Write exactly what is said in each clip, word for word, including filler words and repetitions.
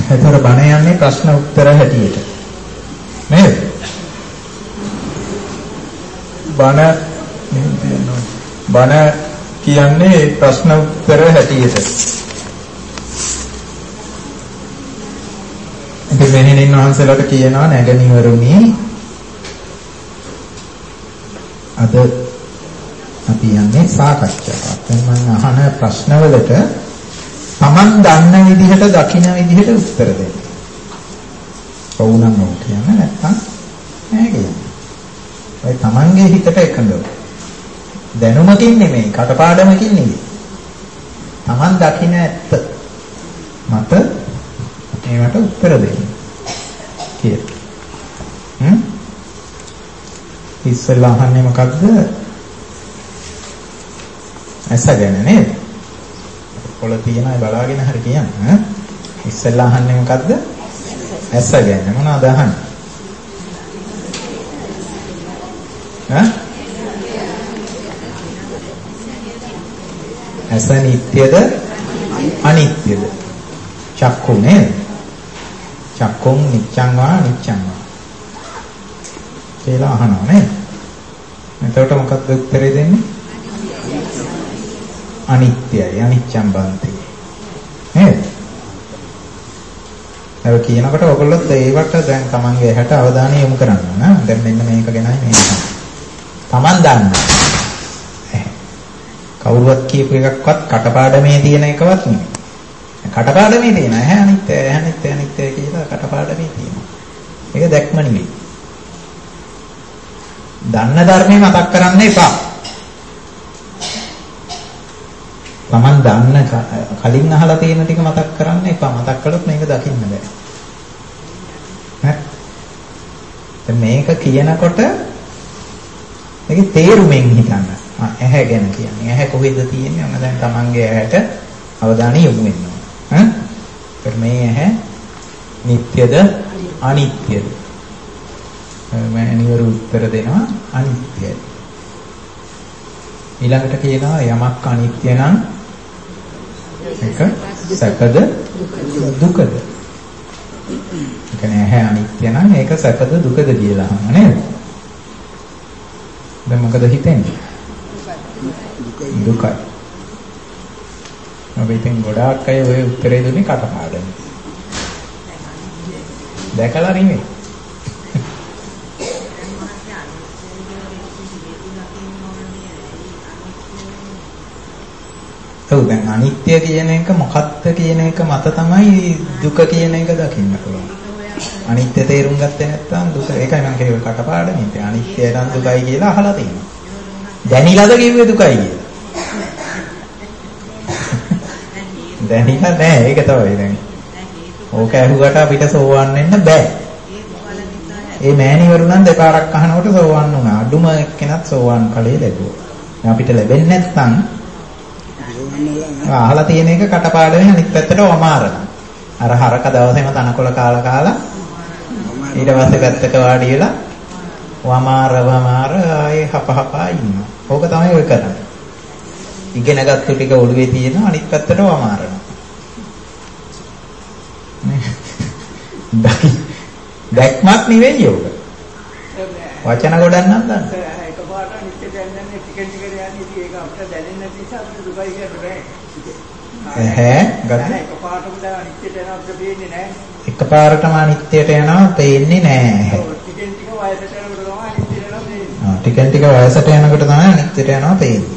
ඒතර බණ යන්නේ ප්‍රශ්න උත්තර හැටියට. නේද? බණ බණ කියන්නේ ප්‍රශ්න උත්තර හැටියට. ඉතින් මෙහෙණින් වහන්සේලාට කියනවා නැගණිවරුනි අද අපි යන්නේ සාකච්ඡාවක්. දැන් මම අහන ප්‍රශ්නවලට Taman දන්න විදිහට දකින්න විදිහට උත්තර දෙන්න. ඔව් නම් ඔව් කියන්න නැත්නම් නෑ කියන්න. ඒ Tamanගේ හිතට එකඟව. දැනුමකින් නෙමෙයි, කටපාඩමකින් නෙමෙයි. Taman දකින්න ඇත්ත. මත ඒවට උත්තර දෙන්න. කියලා. හ්ම්? ඉස්සෙල්ලා අහන්නේ මොකද්ද? ඇස ගැන නේද? පොළ තියන අය බලාගෙන හරි කියන්න. ඉස්සෙල්ලා අහන්නේ මොකද්ද? ඇස ගැන. මොනවද අහන්නේ? ඈ? ඇස නිට්ටයද අනිත්‍යද? චක්කු නේද? චක්කුම් නිච්ඡං වා නිච්ඡං වා කියලා අහනවා නේද? එතකොට මොකක්ද උත්තරේ දෙන්නේ? අනිත්‍යයි අනිච්ඡං බන්ති නේද? ඒක කියනකොට ඔයගොල්ලොත් ඒවට දැන් තමන්ගේ ඇහැට අවධානය යොමු කරන්න ඕන. දැන් මෙන්න මේක ගැනයි මේ තමන් දන්න. කවුරුවත් කියපු එකක්වත් කටපාඩමේ තියෙන එකවත් නෙමෙයි. කටපාඩමේ තියෙන ඇහැ අනිත්‍ය ඇහැ අනිත්‍ය අනිත්‍ය කියලා කටපාඩමේ තියෙනවා. ඒක දැක්ම නෙමෙයි. දන්න ධර්මේ මතක් කරන්න එපා. Taman දන්න කලින් අහලා තියෙන ටික මතක් කරන්න එපා. මතක් කළොත් මේක දකින්න බෑ. හරි. මේක කියනකොට මේකේ තේරුමෙන් හිතන්න. ඇහැ ගැන කියන්නේ. ඇහැ කොහෙද තියෙන්නේ? ඔන්න දැන් Tamanගේ ඇහැට අවධානය යොමු වෙන්න ඕන. හ්ම්? ඒත් මේ ඇහැ නිට්ටයද අනිත්‍යද? මම නිවරු උත්තර දෙනවා අනිත්‍යයි. ඊළඟට කියනවා යමක් අනිත්‍ය නම් ඒක සැපද දුකද? ඒ කියන්නේ ඇහැ අනිත්‍ය නම් ඒක සැපද දුකද කියලා අහනවා නේද? දැන් මොකද හිතෙන්නේ? දුකයි. අපි ඉතින් ගොඩාක් අය ඔය උත්තරේ දුන්නේ කටපාඩම්. දැකලා නෙමෙයි. ඔව් දැන් අනිත්‍ය කියන එක මොකක්ද කියන එක මත තමයි දුක කියන එක දකින්න පුළුවන්. අනිත්‍ය තේරුම් ගත්තේ නැත්නම් දුක ඒකයි මම කියුවේ කටපාඩමින්. අනිත්‍ය නම් දුකයි කියලා අහලා තියෙනවා. දැනිලාද කිව්වේ දුකයි කියලා? දැනිලා නෑ ඒක තමයි දැන්. ඕක ඇහුවට අපිට සෝවන් වෙන්න බෑ. ඒ මෑණිවරු නම් දෙපාරක් අහනකොට සෝවන් වුණා. අඩුම එක්කෙනත් සෝවන් කලේ ලැබුවා. අපිට ලැබෙන්නේ නැත්නම් අහලා තියෙන එක කටපාඩමේ අනිත් පැත්තට වමාරන. අර හරක දවසේම තනකොළ කාලා කාලා ඊට පස්සේ පැත්තක වාඩි වෙලා වමාර වමාර ආයේ හපහපා ඉන්නවා. ඕක තමයි ඔය කරන්නේ. ඉගෙනගත්තු ටික ඔළුවේ තියෙන අනිත් පැත්තට වමාරන. දැක්මක් නෙවෙයි ඔක. වචන ගොඩක් නම් දන්න. එකපාරට නිත්‍ය දැනන්නේ ටික ටික යන්නේ ඒක අපිට දැනෙන්නේ නැති නිසා අපිට දුකයි කියන්නේ. ඇහැ ගන්න එකපාරටම දැන් අනිත්‍යට යනවා අපිට පේන්නේ නැහැ. එකපාරටම අනිත්‍යට යනවා පේන්නේ නැහැ. ටිකෙන් ටික වයසට යනකොට තමයි අනිත්‍යට යනවා පේන්නේ. ආ ටිකෙන් ටික වයසට යනකොට තමයි අනිත්‍යට යනවා පේන්නේ.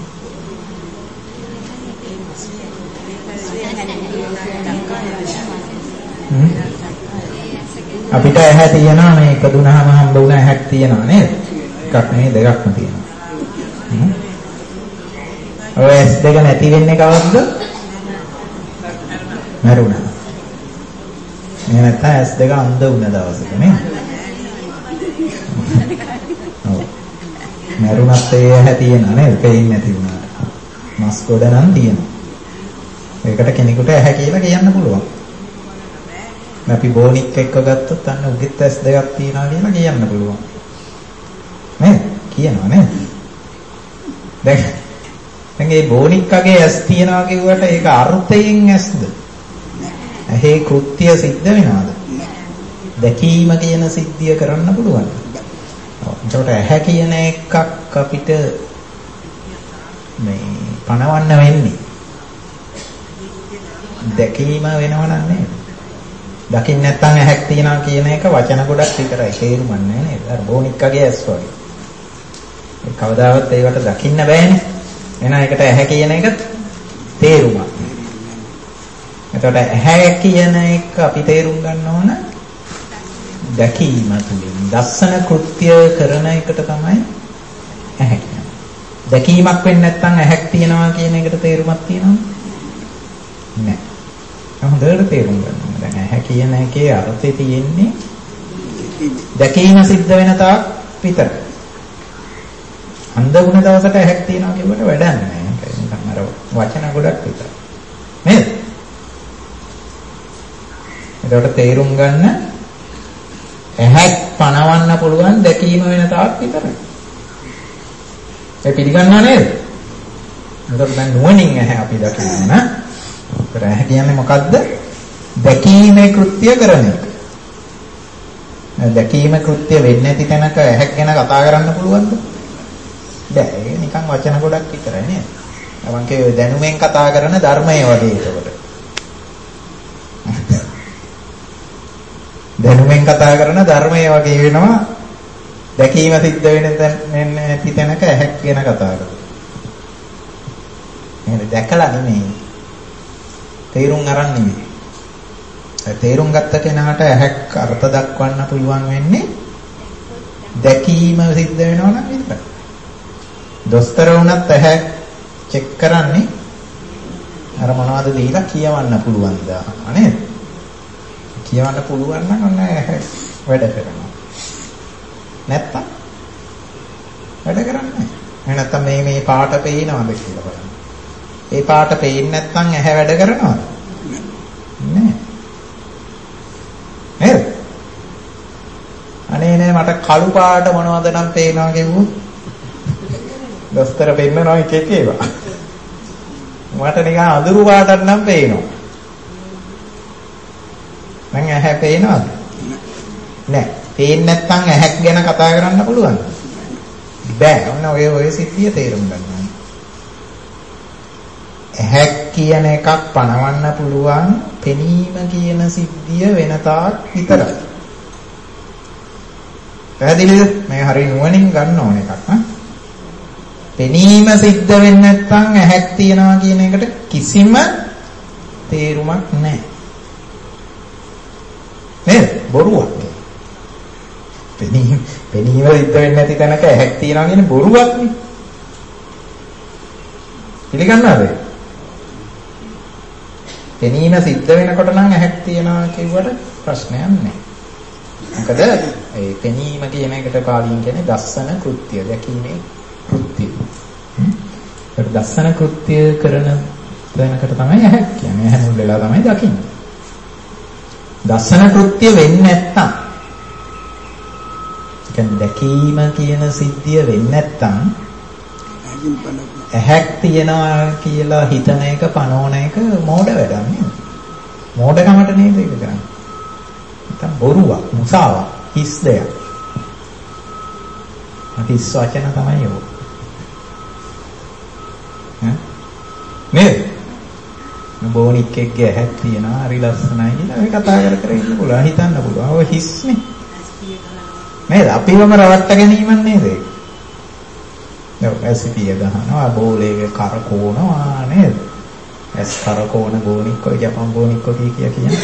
අපිට ඇහැ තියෙනවා මේ ඉපදුනහම හම්බ වුණ ඇහැක් තියෙනවා නේද? එකක් නෙමෙයි දෙකක්ම තියෙනවා. ඔය ඇස් දෙක නැති වෙන්නේ කවද්ද? මරුණා. මේ නැත්නම් ඇස් දෙක අන්ධ වුණ දවසක නේ. ඔව්. මරුණත් ඒ ඇහැ තියෙනවා නේද? පේන්නේ නැති වුණාට. මස් ගොඩ නම් තියෙනවා. ඒකට කෙනෙකුට ඇහැ කියලා කියන්න පුළුවන්. අපි බෝනික් එක්ක ගත්තොත් අන්න උගෙත් ඇස් දෙකක් තියනවා කියලා කියන්න පුළුවන්. නේද? කියනවා නේද? දැන් දැන් මේ බෝනික්කගේ ඇස් තියනවා කියුවට ඒක අර්ථයෙන් ඇස්ද? ඇහි කෘත්‍ය සිද්ධ වෙනවද? දැකීම කියන සිද්ධිය කරන්න පුළුවන්. එතකොට ඇහැ කියන එකක් අපිට මේ පණවන්න වෙන්නේ. දැකීම වෙනව නෑ. දකින්න නැත්නම් ඇහැක් තියනවා කියන එක වචන ගොඩක් විතරයි. තේරුම් ගන්න නෑ නේද? අර බෝනික්කගේ ඇස් වගේ. ඒ කවදාවත් ඒකට දකින්න බෑනේ. එහෙනම් ඒකට ඇහැ කියන එක තේරුමක්. එතකොට ඇහැ කියන එක අපි තේරුම් ගන්න ඕන දැකීම තුළින්. දස්සන කෘත්‍ය කරන එකට තමයි ඇහැ කියන්නේ. දැකීමක් වෙන්නේ නැත්නම් ඇහැක් තියනවා කියන එකට තේරුමක් තියෙනවද? නෑ. හොඳට තේරුම් ගන්න. දැන් ඇහැ කියන එකේ අර්ථය තියෙන්නේ දැකීම සිද්ධ වෙන තාක් විතරයි. අන්ධ වුණ දවසට ඇහැක් තියනවා කියවට වැඩක් නෑ. ඒක නිකන් අර වචන ගොඩක් විතරයි. නේද? ඒකට තේරුම් ගන්න ඇහැක් පණවන්න පුළුවන් දැකීම වෙන තාක් විතරයි. ඒ පිළිගන්නව නේද? එතකොට දැන් නුවණින් ඇහැ අපි දකිනවා නේ. ඒතර ඇහැ කියන්නේ මොකද්ද? දැකීමේ කෘත්‍ය කරන එක. දැකීම කෘත්‍ය වෙන්නේ නැති තැනක ඇහැක් ගැන කතා කරන්න පුළුවන්ද? බෑ. ඒක නිකන් වචන ගොඩක් විතරයි නේද? අවංකේ දැනුමෙන් කතා කරන ධර්මයේ වගේ ඒකට. දැනුමෙන් කතා කරන ධර්මයේ වගේ වෙනවා. දැකීම සිද්ධ වෙන නැති තැනක ඇහැක් ගැන කතා කරනවා. එහෙනම් දැකලා නෙමෙයි. තේරුම් අරන් නෙමෙයි. තේරුම් ගත්ත කෙනාට ඇහැක් අර්ථ දක්වන්න පුළුවන් වෙන්නේ දැකීම සිද්ධ වෙනවා නම් විතරයි. දොස්තර වුණත් ඇහැ චෙක් කරන්නේ අර මොනවද දීලා කියවන්න පුළුවන්ද නේද? කියවන්න පුළුවන් නම් ඔන්න ඇහැ වැඩ කරනවා. නැත්තම් වැඩ කරන්නේ නැහැ. එහෙනම් නැත්තම් මේ මේ පාට පේනවද කියලා බලන්න. ඒ පාට පේන්නේ නැත්නම් ඇහැ වැඩ කරනවද? නෑ. නේද? අනේ නෑ මට කළු පාට මොනවද නම් පේනවා කිව්වොත් දොස්තර පෙන්නනවා එක එක ඒවා. මට නිකන් අඳුරු පාටක් නම් පේනවා. මං ඇහැ පේනවද? නෑ. පේන්නේ නැත්නම් ඇහැක් ගැන කතා කරන්න පුළුවන්ද? බෑ. ඔන්න ඔය ඔය සිද්ධිය තේරුම් ගන්න. ඇහැක් කියන එකක් පණවන්න පුළුවන් පෙනීම කියන සිද්ධිය වෙන තාක් විතරයි. පැහැදිලිද? මේ හරිය නුවණින් ගන්න ඕන එකක් නේ. පෙනීම සිද්ධ වෙන්නේ නැත්නම් ඇහැක් තියනවා කියන එකට කිසිම තේරුමක් නැහැ. නේද? බොරුවක්. පෙනීම පෙනීම සිද්ධ වෙන්නේ නැති තැනක ඇහැක් තියනවා කියන්නේ බොරුවක් නේ. පිළිගන්නවද? පෙනීම සිද්ධ වෙනකොට නම් ඇහැක් තියනවා කියුවට ප්‍රශ්නයක් නැහැ. මොකද ඒ පෙනීම කියන එකට පාලියෙන් කියන්නේ දස්සන කෘත්‍ය, දැකීමේ කෘත්‍ය. ඒක දස්සන කෘත්‍ය කරන තැනකට තමයි ඇහැක් කියන්නේ. ඇහැ මුල් වෙලා තමයි දකින්නේ. දස්සන කෘත්‍ය වෙන්නේ නැත්තම් කියන්නේ දැකීම කියන සිද්ධිය වෙන්නේ නැත්තම් ඇහැක් තියනවා කියලා හිතන එක පනෝන එක මෝඩ වැඩක් නේද? මෝඩකමට නේද ඒක කරන්නේ? නැත්නම් බොරුවක්, මුසාවක්, හිස් දෙයක්. හිස් වචන තමයි ඒක. ඈ? නේද? බෝනික්කෙක්ගේ ඇහැක් තියනවා හරි ලස්සනයි කියලා ඒ කතා කර කර ඉන්න පුළුවන්, හිතන්න පුළුවන්. ඔය හිස්නේ. නේද? අපිවම රවට්ට ගැනීමක් නේද ඒක? ඇසිපිය ගහනවා බෝලේ කරකෝනවා නේද? ඇස් කරකෝන බෝනික්කෝ ජපන් බෝනික්කෝ කිය කිය කියන්නේ.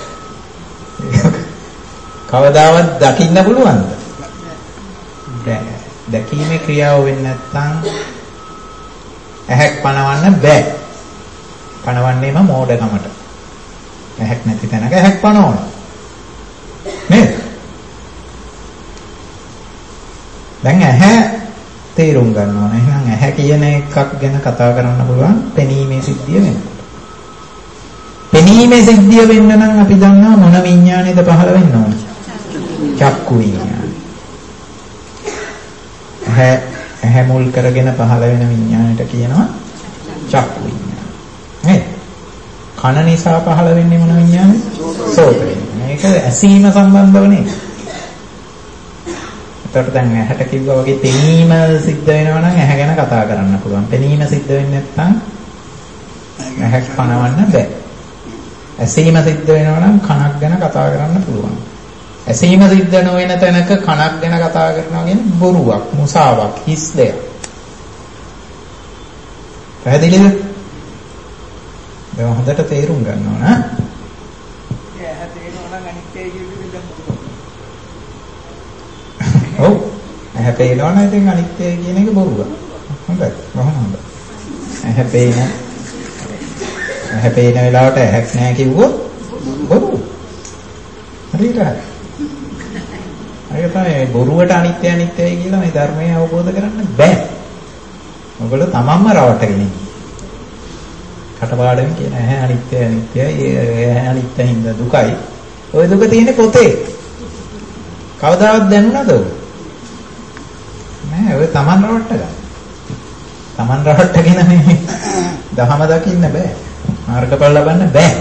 කවදාවත් දකින්න පුළුවන්ද? බෑ. දැකීමේ ක්‍රියාව වෙන්නේ නැත්නම් ඇහැක් පනවන්න බෑ. පනවන්නේම මෝඩකමට. ඇහැක් නැති තැනක ඇහැක් පනවනවා. නේද? දැන් ඇහැ තේරුම් ගන්න ඕන. එහෙනම් ඇහැ කියන එකක් ගැන කතා කරන්න පුළුවන් පෙනීමේ සිද්ධිය වෙනකොට. පෙනීමේ සිද්ධිය වෙන්න නම් අපි දන්නවා මොන විඥානයේද පහළ වෙන්න ඕන? චක්කු විඥානය. ඇහැ ඇහැ මුල් කරගෙන පහළ වෙන විඥානයට කියනවා චක්කු විඥානය. නේද? කන නිසා පහළ වෙන්නේ මොන විඥානද? සෝත විඥානය. මේක ඇසීම සම්බන්ධව නේ. එතකොට දැන් ඇහැට කිව්වා වගේ පෙනීම සිද්ධ වෙනවා නම් ඇහැ ගැන කතා කරන්න පුළුවන්. පෙනීම සිද්ධ වෙන්නේ නැත්නම් ඇහැ පනවන්න බෑ. ඇසීම සිද්ධ වෙනවා නම් කනක් ගැන කතා කරන්න පුළුවන්. ඇසීම සිද්ධ නොවන තැනක කනක් ගැන කතා කරනවා කියන්නේ බොරුවක්, මුසාවක්, හිස් දෙයක්. පැහැදිලිද? දැන් හොඳට තේරුම් ගන්න ඕන. ඒ ඇහැ තේරෙනවා නම් අනිත්‍යයි කියන්නේ දැන් ඔව්. ඇහැ පේනවා නම් ඉතින් අනිත්‍යයි කියන එක බොරුවක්. හොඳයි. කොහොම හොඳයි. ඇහැ පේන ඇහැ පේන වෙලාවට ඇහක් නැහැ කිව්වොත් බොරුව. හරියට හරි. ඒක තමයි බොරුවට අනිත්‍ය අනිත්‍යයි කියලා මේ ධර්මය අවබෝධ කරන්න බෑ. ඔයගොල්ලෝ තමන්ම රවටගෙන ඉන්නේ. කටපාඩම් කියන ඇහැ අනිත්‍ය අනිත්‍යයි, ඇහැ අනිත්‍ය හින්දා දුකයි. ওই දුක තියෙන්නේ පොතේ. කවදාවත් දැනුණාද ඔය? නෑ, ඔය තමන් රවට්ට ගන්න. තමන් රවට්ටගෙන මේ දහම දකින්න බෑ. මාර්ගඵල ලබන්න බෑ.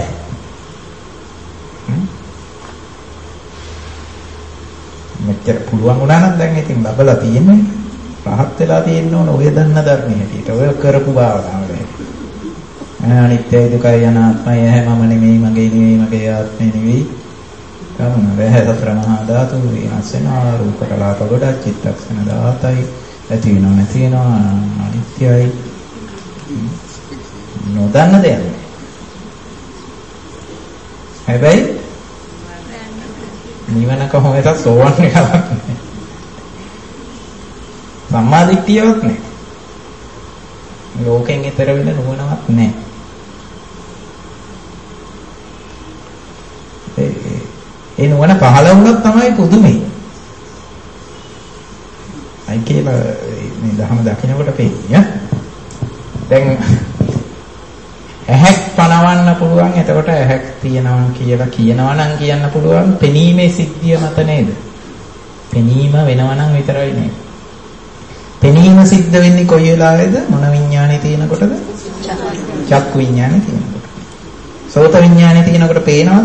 මෙච්චර පුළුවන් වුණා නම් දැන් ඉතින් ලබලා තියෙන්නේ. රහත් වෙලා තියෙන්න ඕන ඔය දන්න ධර්මයේ හැටියට. ඔය කරපු භාවනාවල. අනිත්‍යයි දුකයි අනාත්මයි ඇහැ මම නෙමෙයි මගේ නෙමෙයි මගේ ආත්මය නෙවෙයි. කවුන වැහැ සතර මහා ධාතු වෙනස් වෙනවා රූප කලාප ගොඩක් චිත්තක්ෂණ දාතයි ඇති වෙනව නැති වෙනවා අනිත්‍යයි. නොදන්න දෙයක්. හැබැයි නිවන කොහොමද සෝවන් එකක් නැහැ. සම්මා දිට්ඨියවත් නැහැ. ලෝකෙන් ඈතර වෙන නුවණවත් නැහැ. ඒ නුවණ පහළ වුණොත් තමයි පුදුමේ. අයි කියලා මේ දහම දකින්නකොට පේන්නේ. දැන් ඇහැක් පනවන්න පුළුවන්. එතකොට ඇහැක් තියෙනවා කියලා කියනවා නම් කියන්න පුළුවන් පෙනීමේ සිද්ධිය මත නේද? පෙනීම වෙනවා නම් විතරයි නේද? පෙනීම සිද්ධ වෙන්නේ කොයි වෙලාවේද? මොන විඥානේ තියෙනකොටද? චක්කු විඥානේ තියෙනකොට. සෝත විඥානේ තියෙනකොට පේනවද?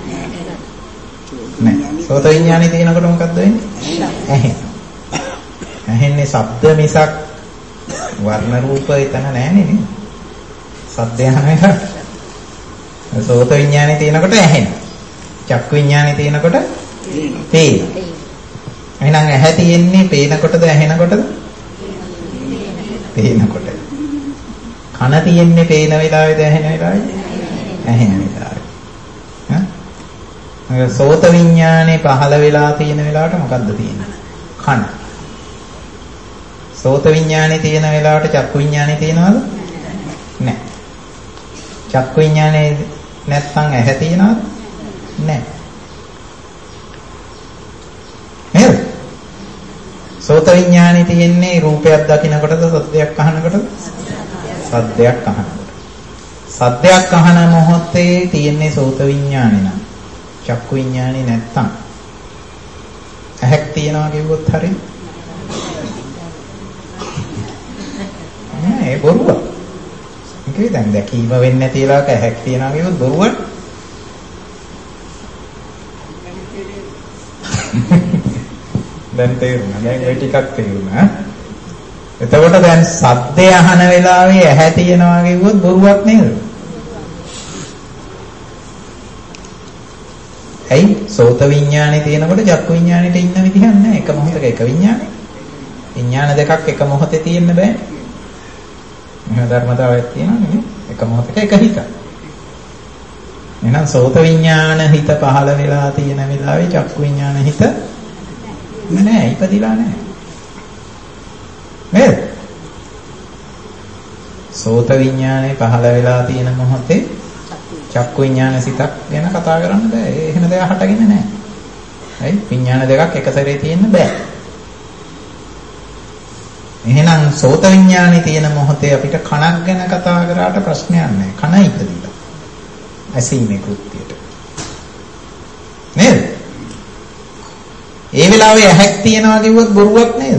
නෑ. සෝත විඥානේ තියෙනකොට මොකද්ද වෙන්නේ? ඇහෙන. ඇහෙන්නේ ශබ්ද මිසක් වර්ණ රූප එතන නෑනේ නේද? සද්දය අහන එක. සෝත විඥානේ තියෙනකොට ඇහෙන. චක්කු විඥානේ තියෙනකොට පේන. එහෙනම් ඇහැ තියෙන්නේ පේනකොටද ඇහෙනකොටද? පේනකොට. කන තියෙන්නේ පේන වෙලාවේද ඇහෙන වෙලාවේද? ඇහෙන වෙලාවේ. හා? සෝත විඥානේ පහළ වෙලා තියෙන වෙලාවට මොකද්ද තියෙන්නේ? කන. සෝත විඥානේ තියෙන වෙලාවට චක්කු විඥානේ තියෙනවද? නැහැ. චක්කු විඥානේ නැත්නම් ඇහැ තියෙනවද? නැහැ. නේද? සෝත විඥානේ තියෙන්නේ රූපයක් දකිනකොටද සද්දයක් අහනකොටද? සද්දයක් අහනකොට. සද්දයක් අහන මොහොතේ තියෙන්නේ සෝත විඥානේ නම් චක්කු විඥානේ නැත්තම් ඇහැක් තියනවා කිව්වොත් හරි නෑ ඒ බොරුව. ඒකේ දැන් දැකීම වෙන්නේ නැති වෙලාවක ඇහැක් තියනවා කිව්වොත් බොරුවක්. දැන් තේරුණා. දැන් ඔය ටිකක් තේරුණා. එතකොට දැන් සද්දය අහන වෙලාවේ ඇහැ තියනවා කිව්වොත් බොරුවක් නේද? ඇයි? සෝත විඥානේ තියෙනකොට චක්කු විඥානෙට ඉන්න විදිහක් නැහැ. එක මොහොතක එක විඥානේ. විඥාන දෙකක් එක මොහොතේ තියෙන්න බෑ. මෙහෙම ධර්මතාවයක් තියෙනවා නේ. එක මොහොතක එක හිතක්. එහෙනම් සෝත විඥාන හිත පහළ වෙලා තියෙන වෙලාවේ චක්කු විඥාන හිත නෑ ඉපදිලා නෑ. නේද? සෝත විඥානේ පහළ වෙලා තියෙන මොහොතේ චක්කු විඥාන සිතක් ගැන කතා කරන්න බෑ. ඒ එහෙම දෙයක් හටගෙන නෑ. හරි? විඥාන දෙකක් එක සැරේ තියෙන්න බෑ. එහෙනම් සෝත විඥානේ තියෙන මොහොතේ අපිට කනක් ගැන කතා කරාට ප්‍රශ්නයක් නෑ. කන ඉපදිලා. ඇසීමේ කෘත්‍යයට. නේද? ඒ වෙලාවේ ඇහැක් තියනවා කිව්වොත් බොරුවක් නේද?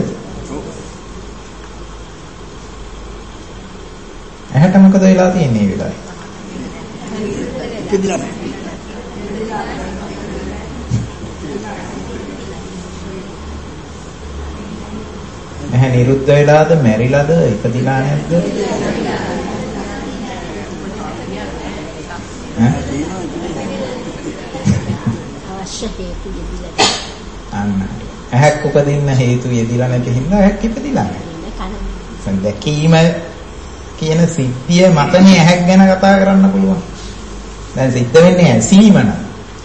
ඇහැට මොකද වෙලා තියෙන්නේ මේ වෙලාවේ? ඉපදිලා නැහැ. ඇහැ නිරුද්ධ වෙලාද මැරිලාද ඉපදිලා නැද්ද? අවශ්‍ය හේතු යෙදිලා. අන්න. ඇහැක් උපදින්න හේතු යෙදිලා නැති හින්දා ඇහැක් ඉපදිලා නැහැ. දැකීම කියන සිද්ධිය මතනේ ඇහැක් ගැන කතා කරන්න පුළුවන්. දැන් සිද්ධ වෙන්නේ ඇසීම නම්.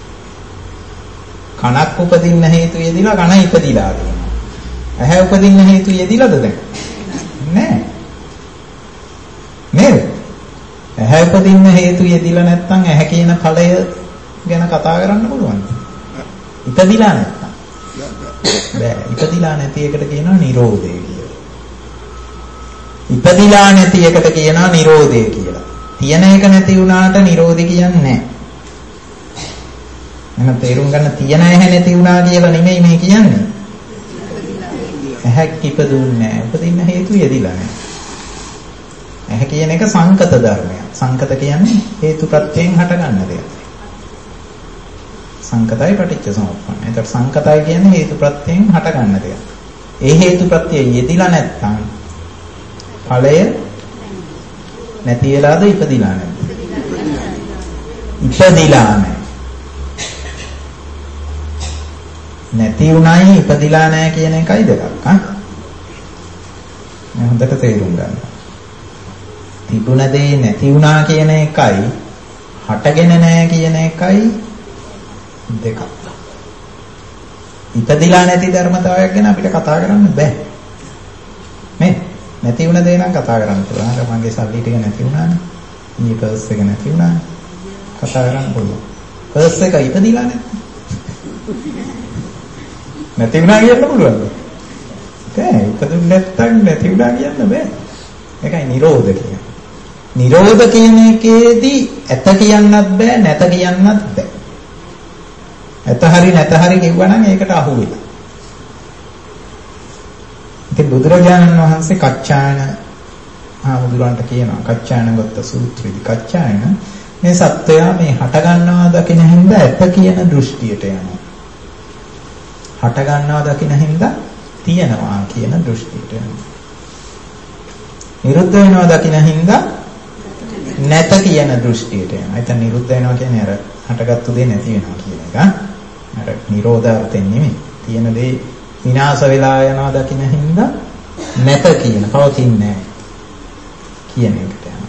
කනක් උපදින්න හේතු යෙදිලා කන ඉපදිලා තියෙනවා. ඇහැ උපදින්න හේතු යෙදිලාද දැන්? නැහැ. නේද? ඇහැ උපදින්න හේතු යෙදිලා නැත්නම් ඇහැ කියන ඵලය ගැන කතා කරන්න පුළුවන්ද? ඉපදිලා නැත්නම්. බෑ. ඉපදිලා නැති එකට කියනවා නිරෝධය කියලා. ඉපදිලා නැති එකට කියනවා නිරෝධය කියලා. තියෙන එක නැති වුණාට නිරෝධය කියන්නේ නැහැ. එහෙනම් තේරුම් ගන්න තියෙන ඇහැ නැති වුණා කියලා නෙමෙයි මේ කියන්නේ. ඇහැක් ඉපදුන්නේ නැහැ. උපදින්න හේතු යෙදිලා නැහැ. ඇහැ කියන එක සංකත ධර්මයක්. සංකත කියන්නේ හේතුප්‍රත්‍යයෙන් හටගන්න දෙයක්. සංකතයි පටිච්ච සමුප්පන්න. ඒතර සංකතයි කියන්නේ හේතුප්‍රත්‍යයෙන් හටගන්න දෙයක්. ඒ හේතුප්‍රත්‍යය යෙදිලා නැත්නම් ඵලය නැති වෙලාද ඉපදිලා නැද්ද? ඉපදිලා නැහැ. නැති උනායි ඉපදිලා නැහැ කියන එකයි දෙකක්. හා මම හොඳට තේරුම් ගන්න. තිබුණ දේ නැති වුණා කියන එකයි හටගෙන නැහැ කියන එකයි දෙකක්. ඉපදිලා නැති ධර්මතාවයක් ගැන අපිට කතා කරන්න බෑ. මේ නැති වුණ දේ නම් කතා කරන්න පුළුවන්. අර මගේ සල්ලි ටික නැති වුණානේ. ඊ පර්ස් එක නැති වුණානේ. කතා කරන්න පුළුවන්. පර්ස් එක ඉපදිලා නැහැ. නැති වුණා කියන්න පුළුවන්ද? බෑ. ඉපදුනේ නැත්තම් නැති වුණා කියන්න බෑ. ඒකයි නිරෝධ කියන්නේ. නිරෝධ කියන එකේදී ඇත කියන්නත් බෑ නැත කියන්නත් බෑ. ඇත හරි නැත හරි කිව්වනම් ඒකට අහු වෙනවා. ඉතින් බුදුරජාණන් වහන්සේ කච්චායන ආමුදුරන්ට කියනවා කච්චායන ගොත්ත සූත්‍රයේදී කච්චායන මේ සත්වයා මේ හට ගන්නවා දකින හින්දා ඇත කියන දෘෂ්ටියට යනවා. හට ගන්නවා දකින හින්දා තියනවා කියන දෘෂ්ටියට යනවා. නිරුද්ධ වෙනවා දකින හින්දා නැත කියන දෘෂ්ටියට යනවා. එතන නිරුද්ධ වෙනවා කියන්නේ අර හටගත්තු දේ නැති වෙනවා කියන එක. අර නිරෝධාර්ථයෙන් නෙමෙයි. තියෙන දේ විනාශ වෙලා යනවා දකින හින්දා නැත කියන පවතින්නේ කියන එකට යනවා.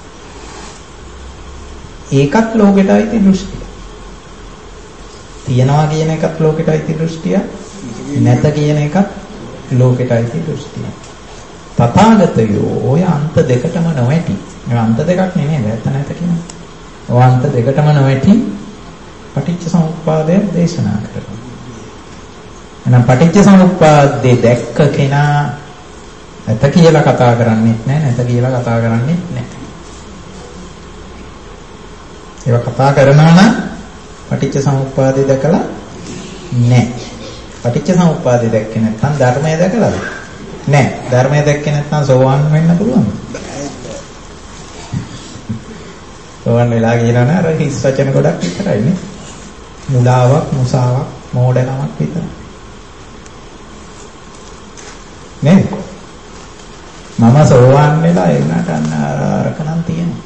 ඒකත් ලෝකෙට අයිති දෘෂ්ටිය. තියනවා කියන එකත් ලෝකෙට අයිති දෘෂ්ටිය. නැත කියන එකත් ලෝකෙට අයිති දෘෂ්ටිය. තථාගතයෝ ඔය අන්ත දෙකටම නොවැටි. ඒ අන්ත දෙකක් නෙමෙයි නැත නැත කියන්නේ. ඔය අන්ත දෙකටම නොවැටි පටිච්ච සමුප්පාදය දේශනා කරනවා. එහෙනම් පටිච්ච සමුප්පාදේ දැක්ක කෙනා නැත කියලා කතා කරන්නේත් නැහැ නැත කියලා කතා කරන්නේත් නැහැ. ඒක කතා කරනවා නම් පටිච්ච සමුප්පාදේ දැකලා නැහැ. පටිච්ච සමුප්පාදේ දැක්කේ නැත්නම් ධර්මය දැකලාද? නැහැ. ධර්මය දැක්කේ නැත්නම් සෝවාන් වෙන්න පුළුවන්ද? සෝවාන් වෙලා කියනවා නේද? අර හිස් වචන ගොඩක් විතරයි නේ. මුලාවක්, මුසාවක්, මෝඩකමක් විතරයි. නේද? මම සෝවාන් වෙලා ඒ වුණාට අන්න අරකනම් තියෙනවා.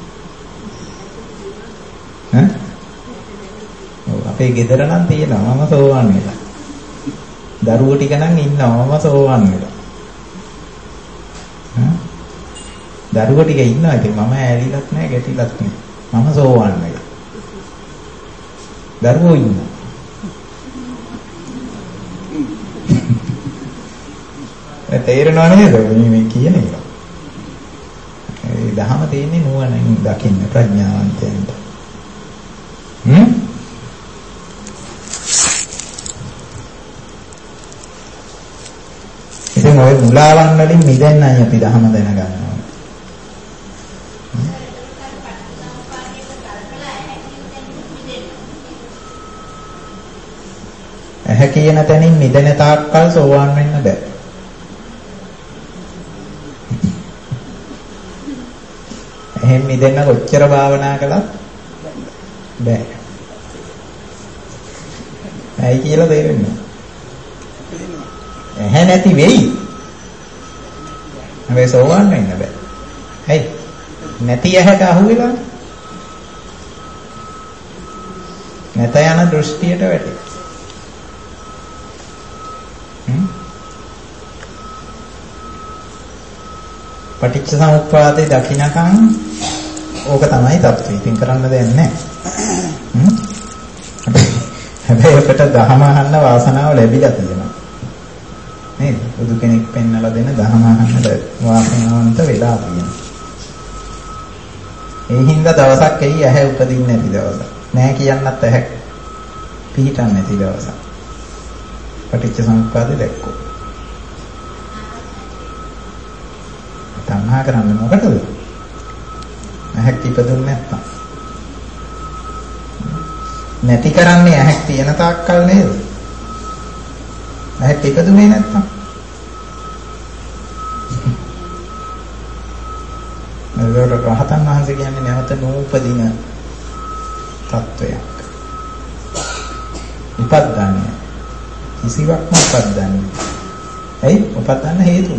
ඈ? ඔව් අපේ ගෙදර නම් තියෙනවා මම සෝවාන් වෙලා. දරුවෝ ටික නම් ඉන්නවා මම සෝවාන් වෙලා. ඈ? දරුවෝ ටික ඉන්නවා ඉතින් මම ඇලිලත් නැහැ ගැටිලත් නැහැ. මම සෝවාන් වෙලා. දරුවෝ ඉන්නවා. ඒ තේරෙනව නේද මේ මේ කියන එක? ඒ දහම තියෙන්නේ නුවණින් දකින්න ප්‍රඥාවන්තයන්ට. හ්ම්? ඉතින් ඔය මුලාවන් වලින් මිදෙන්නයි අපි දහම දැනගන්න ඕනේ. ඇහැ කියන තැනින් මිදෙන තාක්කල් සෝවාන් වෙන්න බෑ. එහෙන් මිදෙන්න කොච්චර භාවනා කළත් බෑ. ඇයි කියලා තේරෙන්නේ? ඇහැ නැති වෙයි. හැබැයි සෝවාන් වෙන්න බෑ. ඇයි? නැති ඇහැට අහු වෙලා නැත යන දෘෂ්ටියට වැටේ. හ්ම්. පටිච්ච සමුප්පාදේ දකින්නකම් ඕක තමයි தත්ත්වය. ඉතින් කරන්න දෙයක් නැහැ. හ්ම්. හැබැයි අපිට දහම අහන්න වාසනාව ලැබිලා තියෙනවා. නේද? බුදු කෙනෙක් පෙන්වලා දෙන දහම අහන්න වාසනාවන්ත වෙලා තියෙනවා. ඒ හින්දා දවසක් එයි ඇහැ උපදින්නේ නැති දවසක්. නෑ කියන්නත් ඇහැ පිහිටන්නේ නැති දවසක්. පටිච්ච සමුප්පාදේ දැක්කෝ. තණ්හා කරන්නේ මොකටද? ඇහැක් ඉපදුන්නේ නැත්තම්. නැති කරන්නේ ඇහැක් තියෙන තාක්කල් නේද? ඇහැක් ඉපදුනේ නැත්තම්. නේද? රහතන් වහන්සේ කියන්නේ නැවත නූපදින තත්වයක්. උපද්දන්නේ. කිසිවක්ම උපද්දන්නේ. ඇයි? උපද්දන්න හේතුව.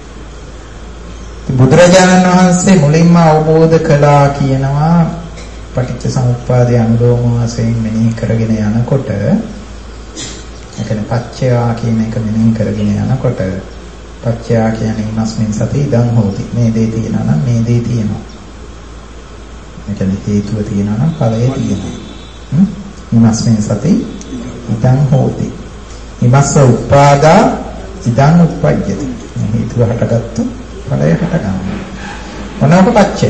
බුදුරජාණන් වහන්සේ මුලින්ම අවබෝධ කළා කියනවා පටිච්ච සමුප්පාදයේ අනුලෝම වශයෙන් මෙනෙහි කරගෙන යනකොට ඒ කියන්නේ පච්චයා කියන එක මෙනෙහි කරගෙන යනකොට පච්චයා කියන්නේ ඉමස්මින් සති ඉදං හෝති මේ දේ තියෙනවා නම් මේ දේ තියෙනවා ඒ කියන්නේ හේතුව තියෙනවා නම් ඵලය තියෙනවා ඉමස්මින් සති ඉදං හෝති ඉමස්ස උපාදා ඉදං උප්පජ්ජති හේතුව හටගත්තු ඵලය හට ගන්නවා. මොනවාක පච්චය?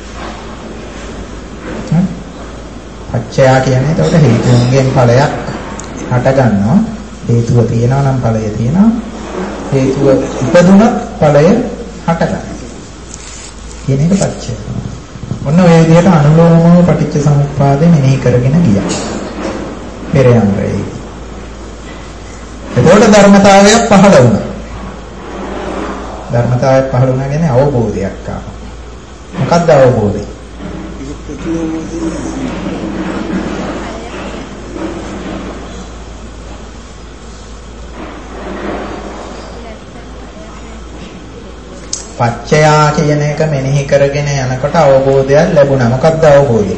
පච්චය කියන්නේ එතකොට හේතුන්ගෙන් ඵලයක් හට ගන්නවා. හේතුව තියෙනවා නම් ඵලය තියෙනවා. හේතුව ඉපදුනත් ඵලය හට ගන්නවා. කියන එක පච්චය. ඔන්න ඔය විදිහට අනුලෝමව පටිච්ච සමුප්පාදේ මෙනෙහි කරගෙන ගියා. පෙරයන්රේ. එතකොට ධර්මතාවයක් පහළ වුණා. ධර්මතාවය පහළ වුණා කියන්නේ අවබෝධයක් ආවා. මොකක්ද අවබෝධය? පච්චයා කියන එක මෙනෙහි කරගෙන යනකොට අවබෝධයක් ලැබුණා. මොකක්ද අවබෝධය?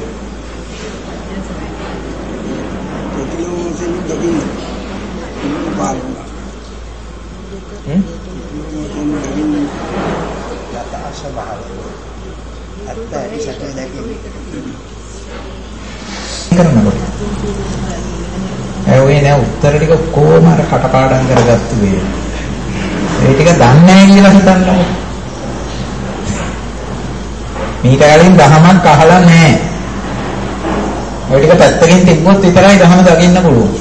කරනකොට ඒ ඔය නෑ උත්තර ටික කොහොම අර කටපාඩම් කරගත්තු වේ. ඒ ටික දන්නේ නැහැ කියලා හිතන්නකො. මීට කලින් දහමක් අහලා නැහැ. ඔය ටික පැත්තකින් තිබ්බොත් විතරයි දහම දකින්න පුළුවන්.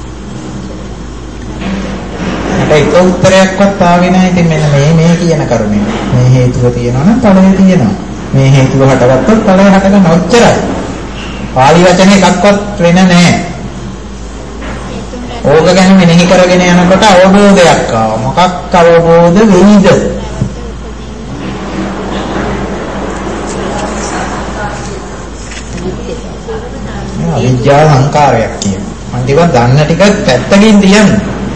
මට ඒක උත්තරයක්වත් ආවේ නැහැ. ඉතින් මෙන්න මේ මේ කියන කරුණේ. මේ හේතුව තියෙනවා නම් ඵලය තියෙනවා. මේ හේතුව හටගත්තොත් ඵලය හටගන්න ඔච්චරයි. පාලි වචන එකක්වත් වෙන නැහැ. ඕක ගැන මෙනෙහි කරගෙන යනකොට අවබෝධයක් ආවා. මොකක් අවබෝධ වෙයිද? අවිද්‍යා සංකාරයක් කියනවා. මම ඒක දන්න ටික පැත්තකින් තියන්න.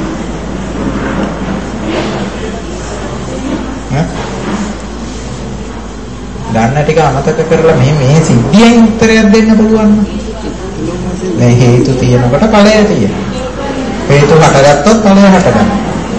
දන්න ටික අමතක කරලා මේ මේ සිද්ධියෙන් උත්තරයක් දෙන්න පුළුවන් නේද? මේ හේතු තියෙනකොට ඵලය තියෙනවා. හේතු හටගත්තොත් ඵලය හටගන්නවා.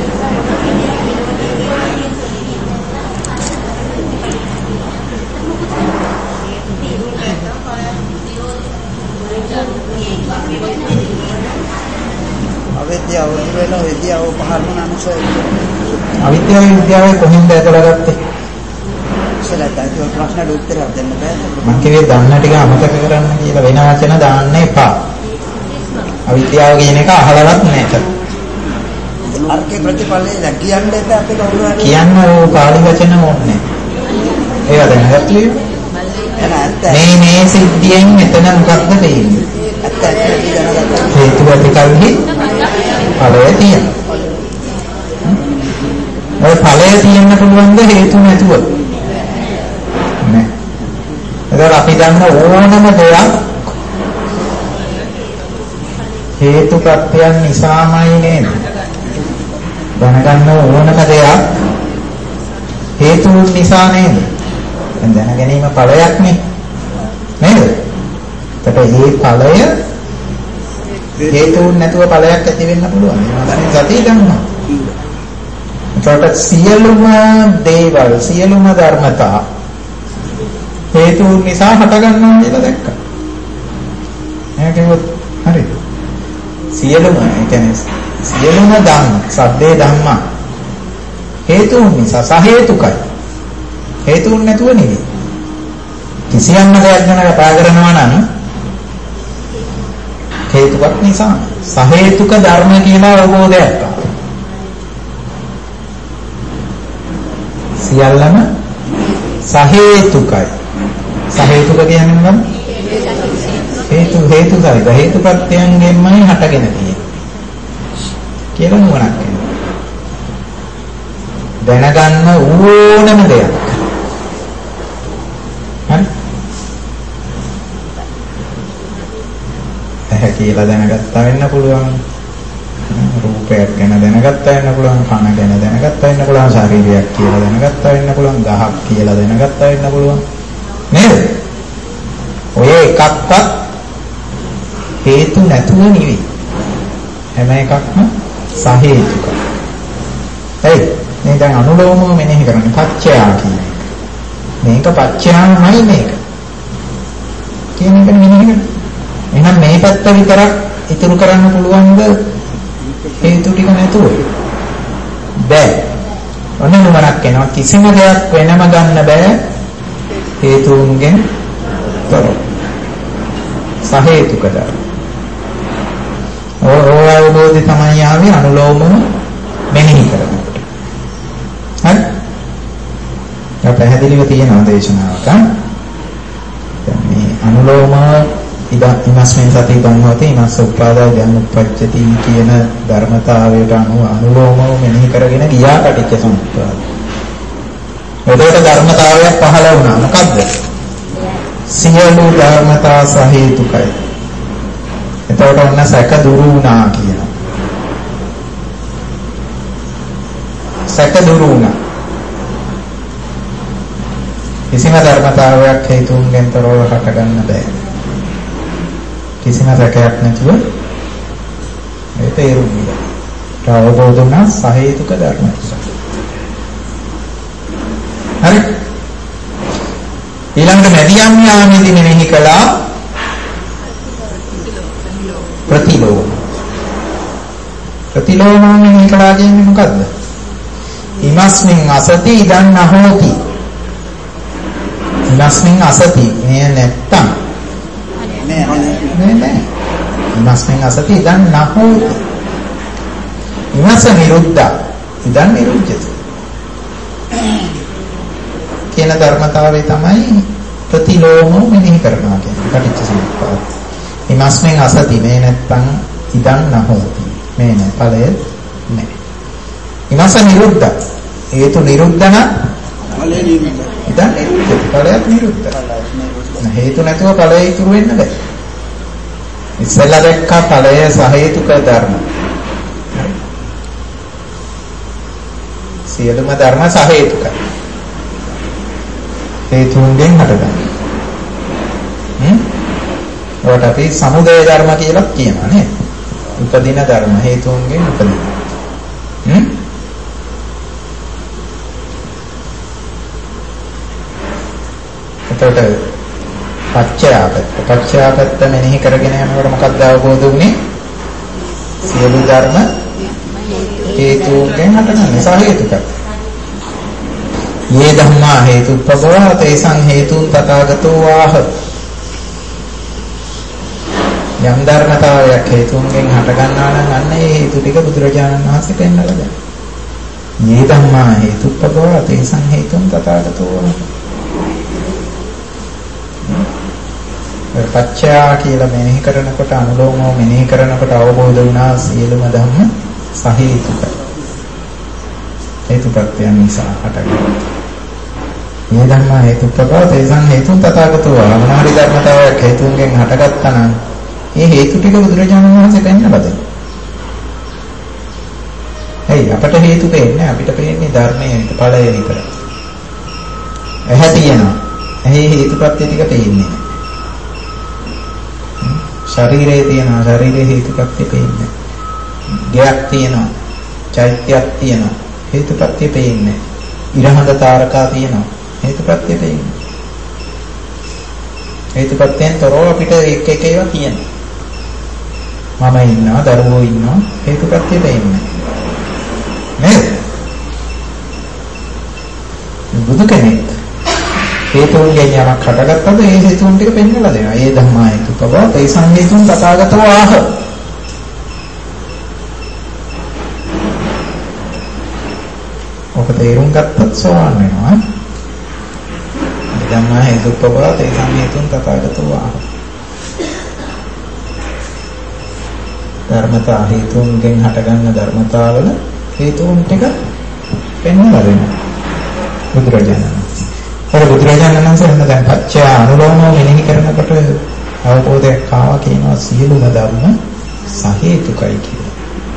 අවිද්‍යාව වෙන විද්‍යාව පහළ වුණ අනුසය. අවිද්‍යාව විද්‍යාව කොහෙන්ද ඇදලා ගත්තේ? ප්‍රශ්නට උත්තරයක් දෙන්න බෑ. මම කිව්වේ දන්න ටික අමතක කරන්න කියලා වෙන වචන දාන්න එපා. අවිද්‍යාව කියන එක අහලවත් නැහැ. අර්ථේ ප්‍රතිපලයේ දැන් කියන්න එපා අපිට උරුම කියන්න ඕ පාළි වචන ඕනේ. ඒවා දැනගත්තු මේ මේ සිද්ධියෙන් මෙතන මොකක්ද වෙන්නේ? ඇත්ත ඇත්ත දැනගත්තා. හේතු ප්‍රතිකල්හි ඵලය තියෙනවා. ඔය ඵලය තියෙන්න පුළුවන්ද හේතු නැතුව? නෑ. ඒතර අපි දන්න ඕනම දෙයක් හේතුප්‍රත්‍යයන් නිසාමයි නේද? දැනගන්න ඕනම දෙයක් හේතුන් නිසා නේද? දැන් දැන ගැනීම ඵලයක් නේ. නේද? එතකොට මේ ඵලය හේතුන් නැතුව ඵලයක් ඇති වෙන්න පුළුවන්. ඒ සතිය ගන්නවා. එතකොට සියලුම දේවල් සියලුම ධර්මතා හේතුන් නිසා හට ගන්නවා කියලා දැක්කා. එහෙනම් හරි. සියලුම ඒ කියන්නේ සියලුම ධම්ම, සබ්බේ ධම්මා හේතුන් නිසා සහේතුකයි. හේතුන් නැතුව නෙවෙයි. කිසියම් දෙයක් ගැන කතා කරනවා නම් හේතුවක් නිසා සහේතුක ධර්ම කියලා අවබෝධයක් ආවා. සියල්ලම සහේතුකයි. සහේතුක කියන්නේ මොකක්ද? හේතු හේතුයි. හේතුප්‍රත්‍යයන්ගෙන්මයි හටගෙන තියෙන්නේ. කියලා නුවණක් එනවා. දැනගන්න ඕනම දෙයක්. හරි? ඇහැ කියලා දැනගත්තා වෙන්න පුළුවන්. රූපයක් ගැන දැනගත්තා වෙන්න පුළුවන්. කන ගැන දැනගත්තා වෙන්න පුළුවන්. ශරීරයක් කියලා දැනගත්තා වෙන්න පුළුවන්. ගහක් කියලා දැනගත්තා වෙන්න පුළුවන්. නේද? ඔය එකක්වත් හේතු නැතුව නෙවෙයි. හැම එකක්ම සහේතුකයි. හරි. මේ දැන් අනුලෝමව මෙනෙහි කරන්නේ පච්චයා කියන එක. මේක පච්චයාමයි මේක. කියන එක මෙනෙහි කරන්නේ. එහෙනම් මේ පැත්ත විතරක් ඉතුරු කරන්න පුළුවන්ද හේතු ටික නැතුව? බෑ. ඔන්න නුවණක් එනවා. කිසිම දෙයක් වෙනම ගන්න බෑ හේතුන්ගෙන් තොරව. සහේතුක ධර්ම. ඔය අවබෝධය තමයි ආවේ අනුලෝමව මෙනෙහි කරනකොට. හරි? ඒක පැහැදිලිව තියෙනවා දේශනාවක. දැන් මේ අනුලෝම ඉදා ඉමස්මෙන් සති බංහවති ඉමස්ස උපාදා දැන් උපච්චති කියන ධර්මතාවයට අනුව අනුලෝමව මෙනෙහි කරගෙන ගියා පටිච්ච සමුප්පාද. එතකොට ධර්මතාවයක් පහළ වුණා. මොකද්ද? සියලු ධර්මතා සහේතුකයි. එතකොට ඔන්න සැක දුරු වුණා කියනවා. සැක දුරු වුණා. කිසිම ධර්මතාවයක් හේතුන්ගෙන් තොරව හට ගන්න බෑ. කිසිම සැකයක් නැතුව ඒ තේරුම් ගන්න. අවබෝධ වුණා සහේතුක ධර්ම. හරි. ඊළඟට මැදියම් යාමේදී මෙනෙහි කළා ප්‍රතිලෝම. ප්‍රතිලෝම මෙනෙහි කළා කියන්නේ මොකද්ද? ඉමස්මින් අසති ඉදන් නහෝති. ඉමස්මින් අසති මේ නැත්තම් නෑ නෑ නෑ. ඉමස්මින් අසති ඉදන් නහෝති. ඉමස්ස නිරුද්ධ ඉදන් නිරුද්ධති. කියන ධර්මතාවය තමයි ප්‍රතිලෝම මෙනෙහි කරනවා කියන්නේ. පටිච්ච සමුප්පාද. ඉමස්මෙන් අසති මේ නැත්තම් ඉදන් නහෝති. මේ නෑ ඵලය නෑ. ඉමස්ස නිරුද්ධ. හේතු නිරුද්ධ නම් ඵලය නිරුද්ධ. ඉදන් නිරුද්ධ. ඵලයක් නිරුද්ධ. හේතු නැතුව ඵලය ඉතුරු වෙන්න බෑ. ඉස්සෙල්ලා දැක්ක ඵලය සහේතුක ධර්ම. සියලුම ධර්ම සහේතුකයි. හේතුන්ගෙන් හටගන්නේ. හ්ම්? ඒකට අපි සමුදය ධර්ම කියලා කියනවා නේද? උපදින ධර්ම හේතුන්ගෙන් උපදින. හ්ම්? එතකොට පච්චයාපත්ත පච්චයාපත්ත මෙනෙහි කරගෙන යනකොට මොකක්ද අවබෝධ වුනේ? සියලු ධර්ම හේතුන්ගෙන් හටගන්නේ සහේතුකයි. ये ධම්මා හේතුප්පවව තේසං හේතුන් තථාගතෝ ආහ. යම් ධර්මතාවයක් හේතුන්ගෙන් හට ගන්නවා නම් අන්න ඒ හේතු ටික බුදුරජාණන් වහන්සේ පෙන්වලා දෙනවා. ये ධම්මා හේතුප්පවව තේසං හේතුන් තථාගතෝ ආහ. පච්චයා කියලා මෙනෙහි කරනකොට අනුලෝමව මෙනෙහි කරනකොට අවබෝධ වුණා සියලුම ධම්ම සහේතුකයි. හේතුප්‍රත්‍යයන් නිසා හටගන්නවා. මේ ධර්ම හේතුප්‍රකව තේසං හේතුන් තථාගතෝ ආමනාරි ධර්මතාවයක් හේතුන්ගෙන් හටගත්තා නම් ඒ හේතු ටික බුදුරජාණන් වහන්සේ පෙන්නලා දෙනවා. එයි අපට හේතු පෙන්නේ අපිට පෙන්නේ ධර්මයේ ඵලය විතරයි. ඇහැ තියෙනවා. ඇහි හේතුපත්‍ය ටික පෙන්නේ නැහැ. ශරීරයේ තියෙනවා. ශරීරයේ හේතුපත්‍ය පෙන්නේ නැහැ. ගයක් තියෙනවා. චෛත්‍යයක් තියෙනවා. හේතුපත්‍ය පෙන්නේ නැහැ. ඉරහඳ තාරකා තියෙනවා. හේතුපත්‍ය පෙන්නේ. හේතුපත්‍යෙන් තොරව අපිට එක එක ඒවා කියනවා. මම ඉන්නවා, දරුවෝ ඉන්නවා, හේතුපත්‍ය පෙන්නේ නේද? බුදු කෙනෙක් හේතුන්ගෙන් යමක් හටගත්තද ඒ හේතුන් ටික පෙන්වලා දෙනවා. ඒ ධම්මා හේතුපව ඒ සංහේතුන් තථාගතෝ ආහ. ඔක තේරුම් ගත්තත් සෝවාන් වෙනවා. ධම්මා හේතුපව ඒ සංහේතුන් තථාගතෝ ආහ. ධර්මතා හේතුන්ගෙන් හටගන්න ධර්මතාවල හේතුන් ටික පෙන්වලා දෙනවා. බුදුරජාණන් වහන්සේ. බුදුරජාණන් වහන්සේ එන්න දැන් පච්චය අනුලෝමව මෙනෙහි කරනකොට අවබෝධයක් ආවා කියනවා සියලුම ධර්ම සහේතුකයි කියලා.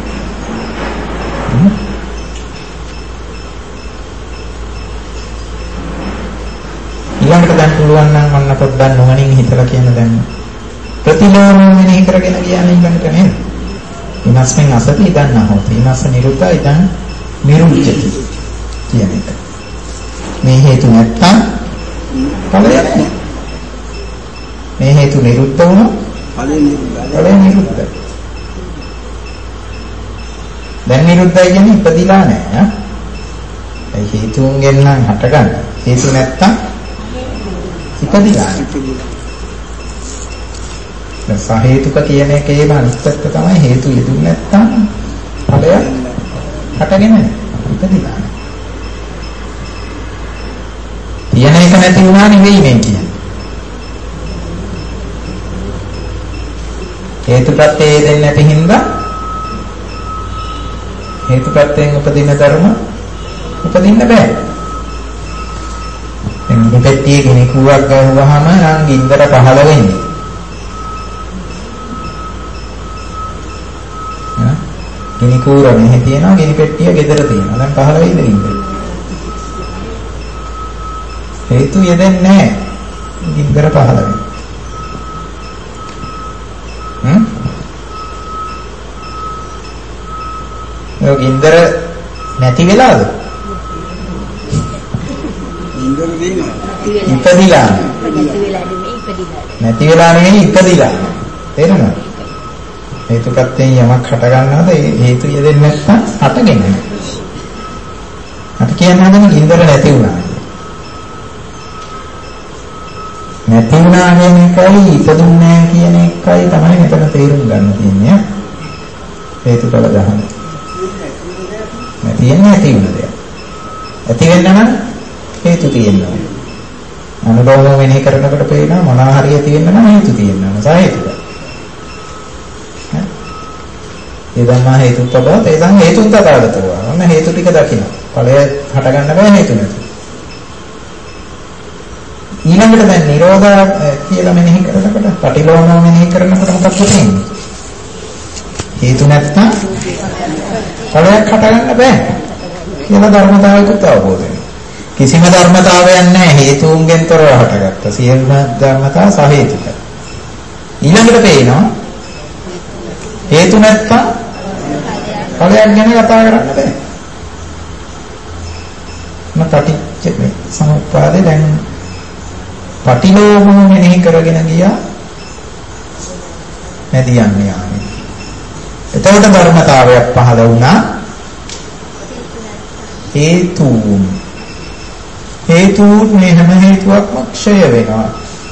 ඊළඟට දැන් පුළුවන් නම් අන්න පොඩ්ඩක් නොමනින් හිතලා කියන දැන් ප්‍රතිලෝමව මෙනෙහි කරගෙන කියන්නේ ඊළඟට නේද? විනාශෙන් අසති ඉදන් නැහොත් විනාශ නිරුද්ධ ඉදන් නිරුද්ධති කියන එක. මේ හේතු නැත්තම් ඵලය නැහැ. මේ හේතු නිරුද්ධ වුණොත් ඵලය නිරුද්ධයි. ඵලය නිරුද්ධයි. දැන් නිරුද්ධයි කියන්නේ ඉපදිලා නැහැ. ඒ හේතුන්ගෙන් නම් හටගන්න. හේතු නැත්තම් ඉපදිලා නැහැ. දැන් සහේතුක කියන එකේම අනිත් පැත්ත තමයි හේතු යෙදුනේ නැත්තම් ඵලය හටගෙන නැහැ. ඉපදිලා නැහැ. යන එක නැති වුණා නෙවෙයි මේ කියන්නේ. හේතුප්‍රත්‍යය දෙන්නේ නැති හින්දා හේතුප්‍රත්‍යයෙන් උපදින ධර්ම උපදින්න බෑ. දැන් දෙපැත්තේ කෙනෙක් වුවක් ගහුවාම නම් ගින්දර පහළ වෙන්නේ. ඈ ගිනි කූර මෙහෙ තියෙනවා ගිනි පෙට්ටිය ගෙදර තියෙනවා. දැන් පහළ වෙයිද ගින්දර? හේතු යෙදෙන්නේ නැහැ. ගින්දර පහළ වෙනවා. හ්ම්? ඒ ගින්දර නැති වෙලාද? ගින්දර දෙනවා. ඉපදිලා. නැති වෙලා නෙමෙයි ඉපදිලා. නැති වෙලා නෙමෙයි ඉපදිලා. තේරුණාද? හේතුපත්යෙන් යමක් හට ගන්නවද ඒ හේතු යෙදෙන්නේ නැත්නම් හටගෙන නැහැ. අපි කියන්නේ හදන ගින්දර නැති වුණා. නැති වුණා කියන එකයි ඉපදුන්නේ නැහැ කියන එකයි තමයි මෙතන තේරුම් ගන්න තියෙන්නේ. හේතුඵල දහම. නැති වෙන්නේ නැති වෙන දෙයක්. ඇති වෙන්න නම් හේතු තියෙනවා. අනුභවම වෙනෙහි කරනකොට පේනවා මොනවා හරි ඇති වෙන්න නම් හේතු තියෙනවා. සහේතුක. ඒ ධම්මා හේතුඵල ඒ සං හේතුන් තථාගතෝ. ඔන්න හේතු ටික දකින්න. ඵලය හට ගන්න බෑ හේතු නැති. ඊළඟට දැන් නිරෝධා කියලා මෙනෙහි කරනකොට පටිලෝමව මෙනෙහි කරනකොට මොකක්ද වෙන්නේ? හේතු නැත්නම් ඵලයක් හටගන්න බෑ කියලා ධර්මතාවයකට අවබෝධ වෙනවා. කිසිම ධර්මතාවයක් නැහැ හේතුන්ගෙන් තොරව හටගත්ත. සියලුම ධර්මතා සහේතුක. ඊළඟට පේනවා හේතු නැත්නම් ඵලයක් ගැන කතා කරන්න බෑ. මතටිච්ච සමුප්පාදේ දැන් පටිලෝමව මෙනෙහි කරගෙන ගියා නැති යන්නේ ආනේ. එතකොට ධර්මතාවයක් පහළ වුණා හේතුන්. හේතුන් මේ හැම හේතුවක්ම ක්ෂය වෙනවා.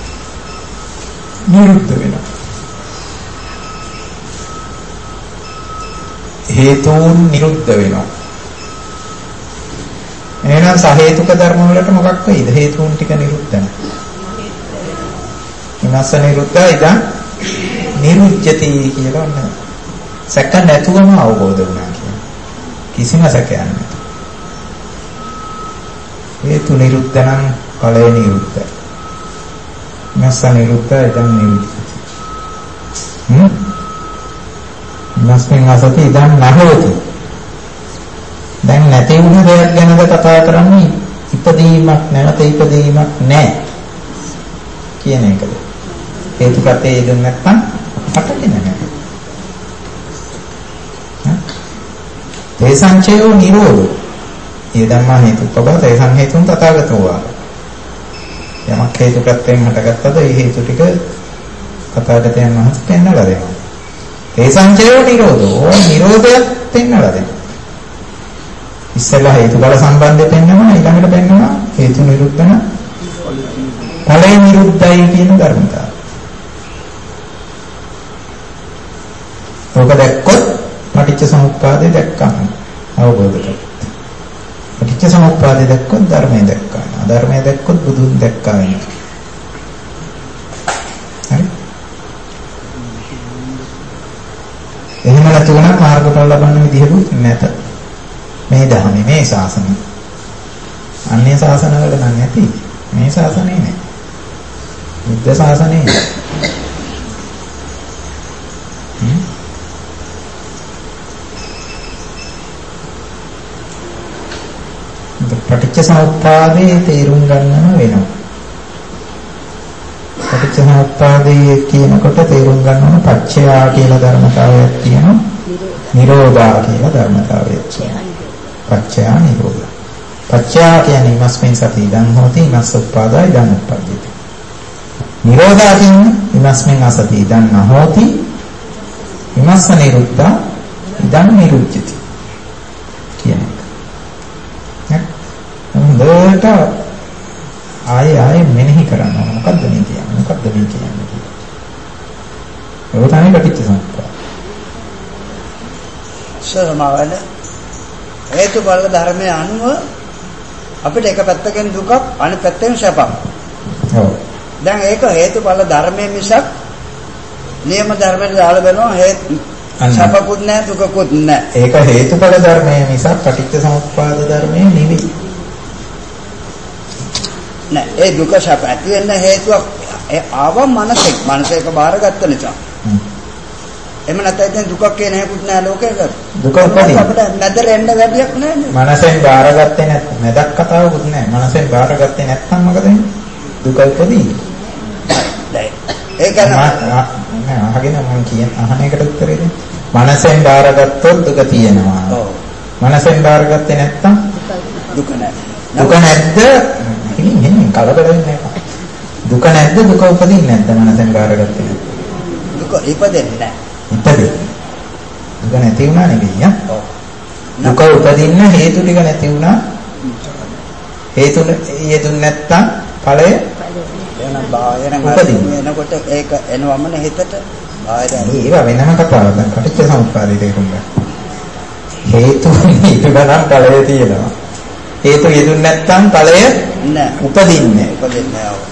නිරුද්ධ වෙනවා. හේතුන් නිරුද්ධ වෙනවා. එහෙනම් සහේතුක ධර්ම වලට මොකක් වෙයිද? හේතුන් ටික නිරුද්ධ වෙනවා. විනාශ නිරුද්ධ ඉදන් නිරුද්ධති කියලා නේද? සැක නැතුවම අවබෝධ වුණා කියන්නේ. කිසිම සැකයක් නැහැ. හේතු නිරුද්ධ නම් ඵලය නිරුද්ධ. විනාශ නිරුද්ධ ඉදන් නිරුද්ධති. හ්ම්? ඉමස්මින් අසති ඉදන් නහෝති. දැන් නැති වුණ දෙයක් ගැනද කතා කරන්නේ? ඉපදීමක් නැවත ඉපදීමක් නැහැ කියන එකද? හේතුපතේ යෙදුන් නැත්නම් හටගෙන නැහැ. තේ සංචයෝ නිරෝධෝ. ඒ ධම්මා හේතුපබව තේ සංහේතුන් තථාගතෝ. යමක් හේතුපතෙන් හටගත්තද ඒ හේතු ටික තථාගතයන් වහන්සේ පෙන්වලා දෙනවා. තේ සංචයෝ නිරෝධෝ. නිරෝධයක් පෙන්වලා දෙනවා. ඉස්සෙල්ලා හේතුඵල සම්බන්ධය පෙන්වනවා ඊළඟට පෙන්වනවා හේතු නිරුද්ධන ඵලය නිරුද්ධයි කියන ධර්මතාවය. ඔක දැක්කොත් පටිච්ච සමුප්පාදය දැක්කම අවබෝධ කරගන්න. පටිච්ච සමුප්පාදය දැක්කොත් ධර්මය දැක්කම. අධර්මය දැක්කොත් බුදුන් දැක්කා වෙනවා. හරි? එහෙම නැතුව නම් මාර්ගඵල ලබන්න විදිහකුත් නැත. මේ ධර්මයේ මේ ශාසනය. අන්‍ය ශාසනවල නම් නැති. මේ ශාසනයේ නෑ. බුද්ධ ශාසනයේ නෑ. පටිච්ච සමුප්පාදයේ තේරුම් ගන්නම වෙනවා. පටිච්ච සමුප්පාදයේ කියනකොට තේරුම් ගන්න ඕන පච්චයා කියලා ධර්මතාවයක් තියෙනවා. නිරෝධා කියලා ධර්මතාවයක් තියෙනවා. පච්චයා නිරෝධා. පච්චයා කියන්නේ ඉමස්මින් සති ඉදන් හෝති ඉමස්ස උප්පාදා ඉදන් උප්පජ්ජති. නිරෝධා කියන්නේ ඉමස්මින් අසති ඉදන් නහෝති ඉමස්ස නිරුද්ධා ඉදන් නිරුද්ධති කියන එක. හොඳට ආයේ ආයේ මෙනෙහි කරන්න ඕන. මොකද්ද මේ කියන්නේ? මොකද්ද මේ කියන්නේ කියලා. ඒක තමයි පටිච්ච සමුප්පාද. සරමවල හේතුඵල ධර්මයේ අනුව අපිට එක පැත්තකින් දුකක් අනිත් පැත්තෙන් සැපක්. ඔව්. දැන් ඒක හේතුඵල ධර්මයේ මිසක් නියම ධර්මයට දාලා බලනවා හේතු සැපකුත් නැහැ දුකකුත් නැහැ. ඒක හේතුඵල ධර්මයේ මිසක් පටිච්ච සමුප්පාද ධර්මයේ නෙවෙයි. නෑ ඒ දුක සැප ඇති වෙන්න හේතුවක් ඒ ආව මනසෙක් මනසේක බාරගත්ත නිසා. එහෙම නැත්නම් දුකක් කියන හේකුත් නෑ ලෝකයක. දුක උපදී. අපිට නැදරෙන්න වැඩියක් නෑනේ. මනසෙන් බාරගත්තේ නැත්නම් මැදක් කතාවකුත් නෑ. මනසෙන් බාරගත්තේ නැත්නම් මොකද වෙන්නේ? දුක උපදී. ඒක නෑ අහගෙන මම කියන අහන එකට උත්තරේ දෙන්න. මනසෙන් බාරගත්තොත් දුක තියෙනවා. ඔව්. මනසෙන් බාරගත්තේ නැත්නම් දුක නෑ. දුක නැද්ද? ඉතින් එහෙනම් කලබල වෙන්නේ නැහැ. දුක නැද්ද? දුක උපදින්නේ නැද්ද? මනසෙන් බාරගත්තේ නැද්ද? දුක ඉපදෙන්නේ නැහැ. ඉපදෙන්නේ. දුක නැති වුණා නෙවෙයි ඈ. ඔව්. දුක උපදින්න හේතු ටික නැති වුණා. හේතු යෙදුන් නැත්තම් ඵලය එන බාහිරම එනකොට ඒක එනවමනේ හිතට බාහිර ඒවා වෙනම කතාවක්. දැන් පටිච්ච සමුප්පාදයේ තේරුම් ගන්න. හේතු ඊටගනම් ඵලය තියෙනවා. හේතු යෙදුන් නැත්තම් ඵලය නෑ උපදින්නේ උපදින්නේ ආව.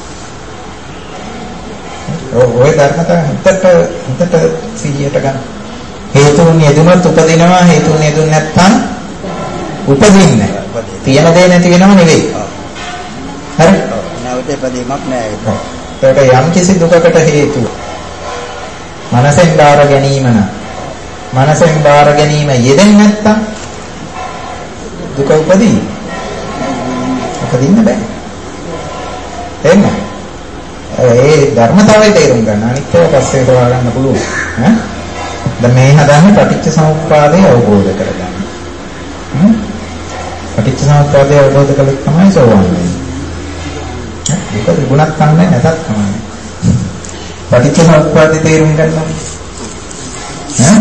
ඔය ඔය ධර්මතාව හිතට හිතට සිහියට ගන්න. හේතුන් යෙදුනොත් උපදිනවා හේතුන් යෙදුන් නැත්තම් උපදින්නේ. තියෙන දේ නැති වෙනව නෙවෙයි. හරි? නැවත ඉපදීමක් නෑ ඒක. ඒකට යම් කිසි දුකකට හේතුව මනසෙන් බාර ගැනීම නම් මනසෙන් බාර ගැනීම යෙදෙන්නේ නැත්තම් දුක උපදී. උපදින්න බෑ. එහෙම. ඒ ධර්මතාවය තේරුම් ගන්න. අනිත් ඒවා පස්සේ හොයා ගන්න පුළුවන්. ඈ. දැන් මේ හදන්නේ පටිච්ච සමුප්පාදය අවබෝධ කරගන්න. හ්ම්. පටිච්ච සමුප්පාදය අවබෝධ කළොත් තමයි සෝවාන් වෙන්නේ. ඒක ගුණක් ගන්න නැතත් තමයි. පටිච්ච සමුප්පාදය තේරුම් ගන්නවා. ඈ.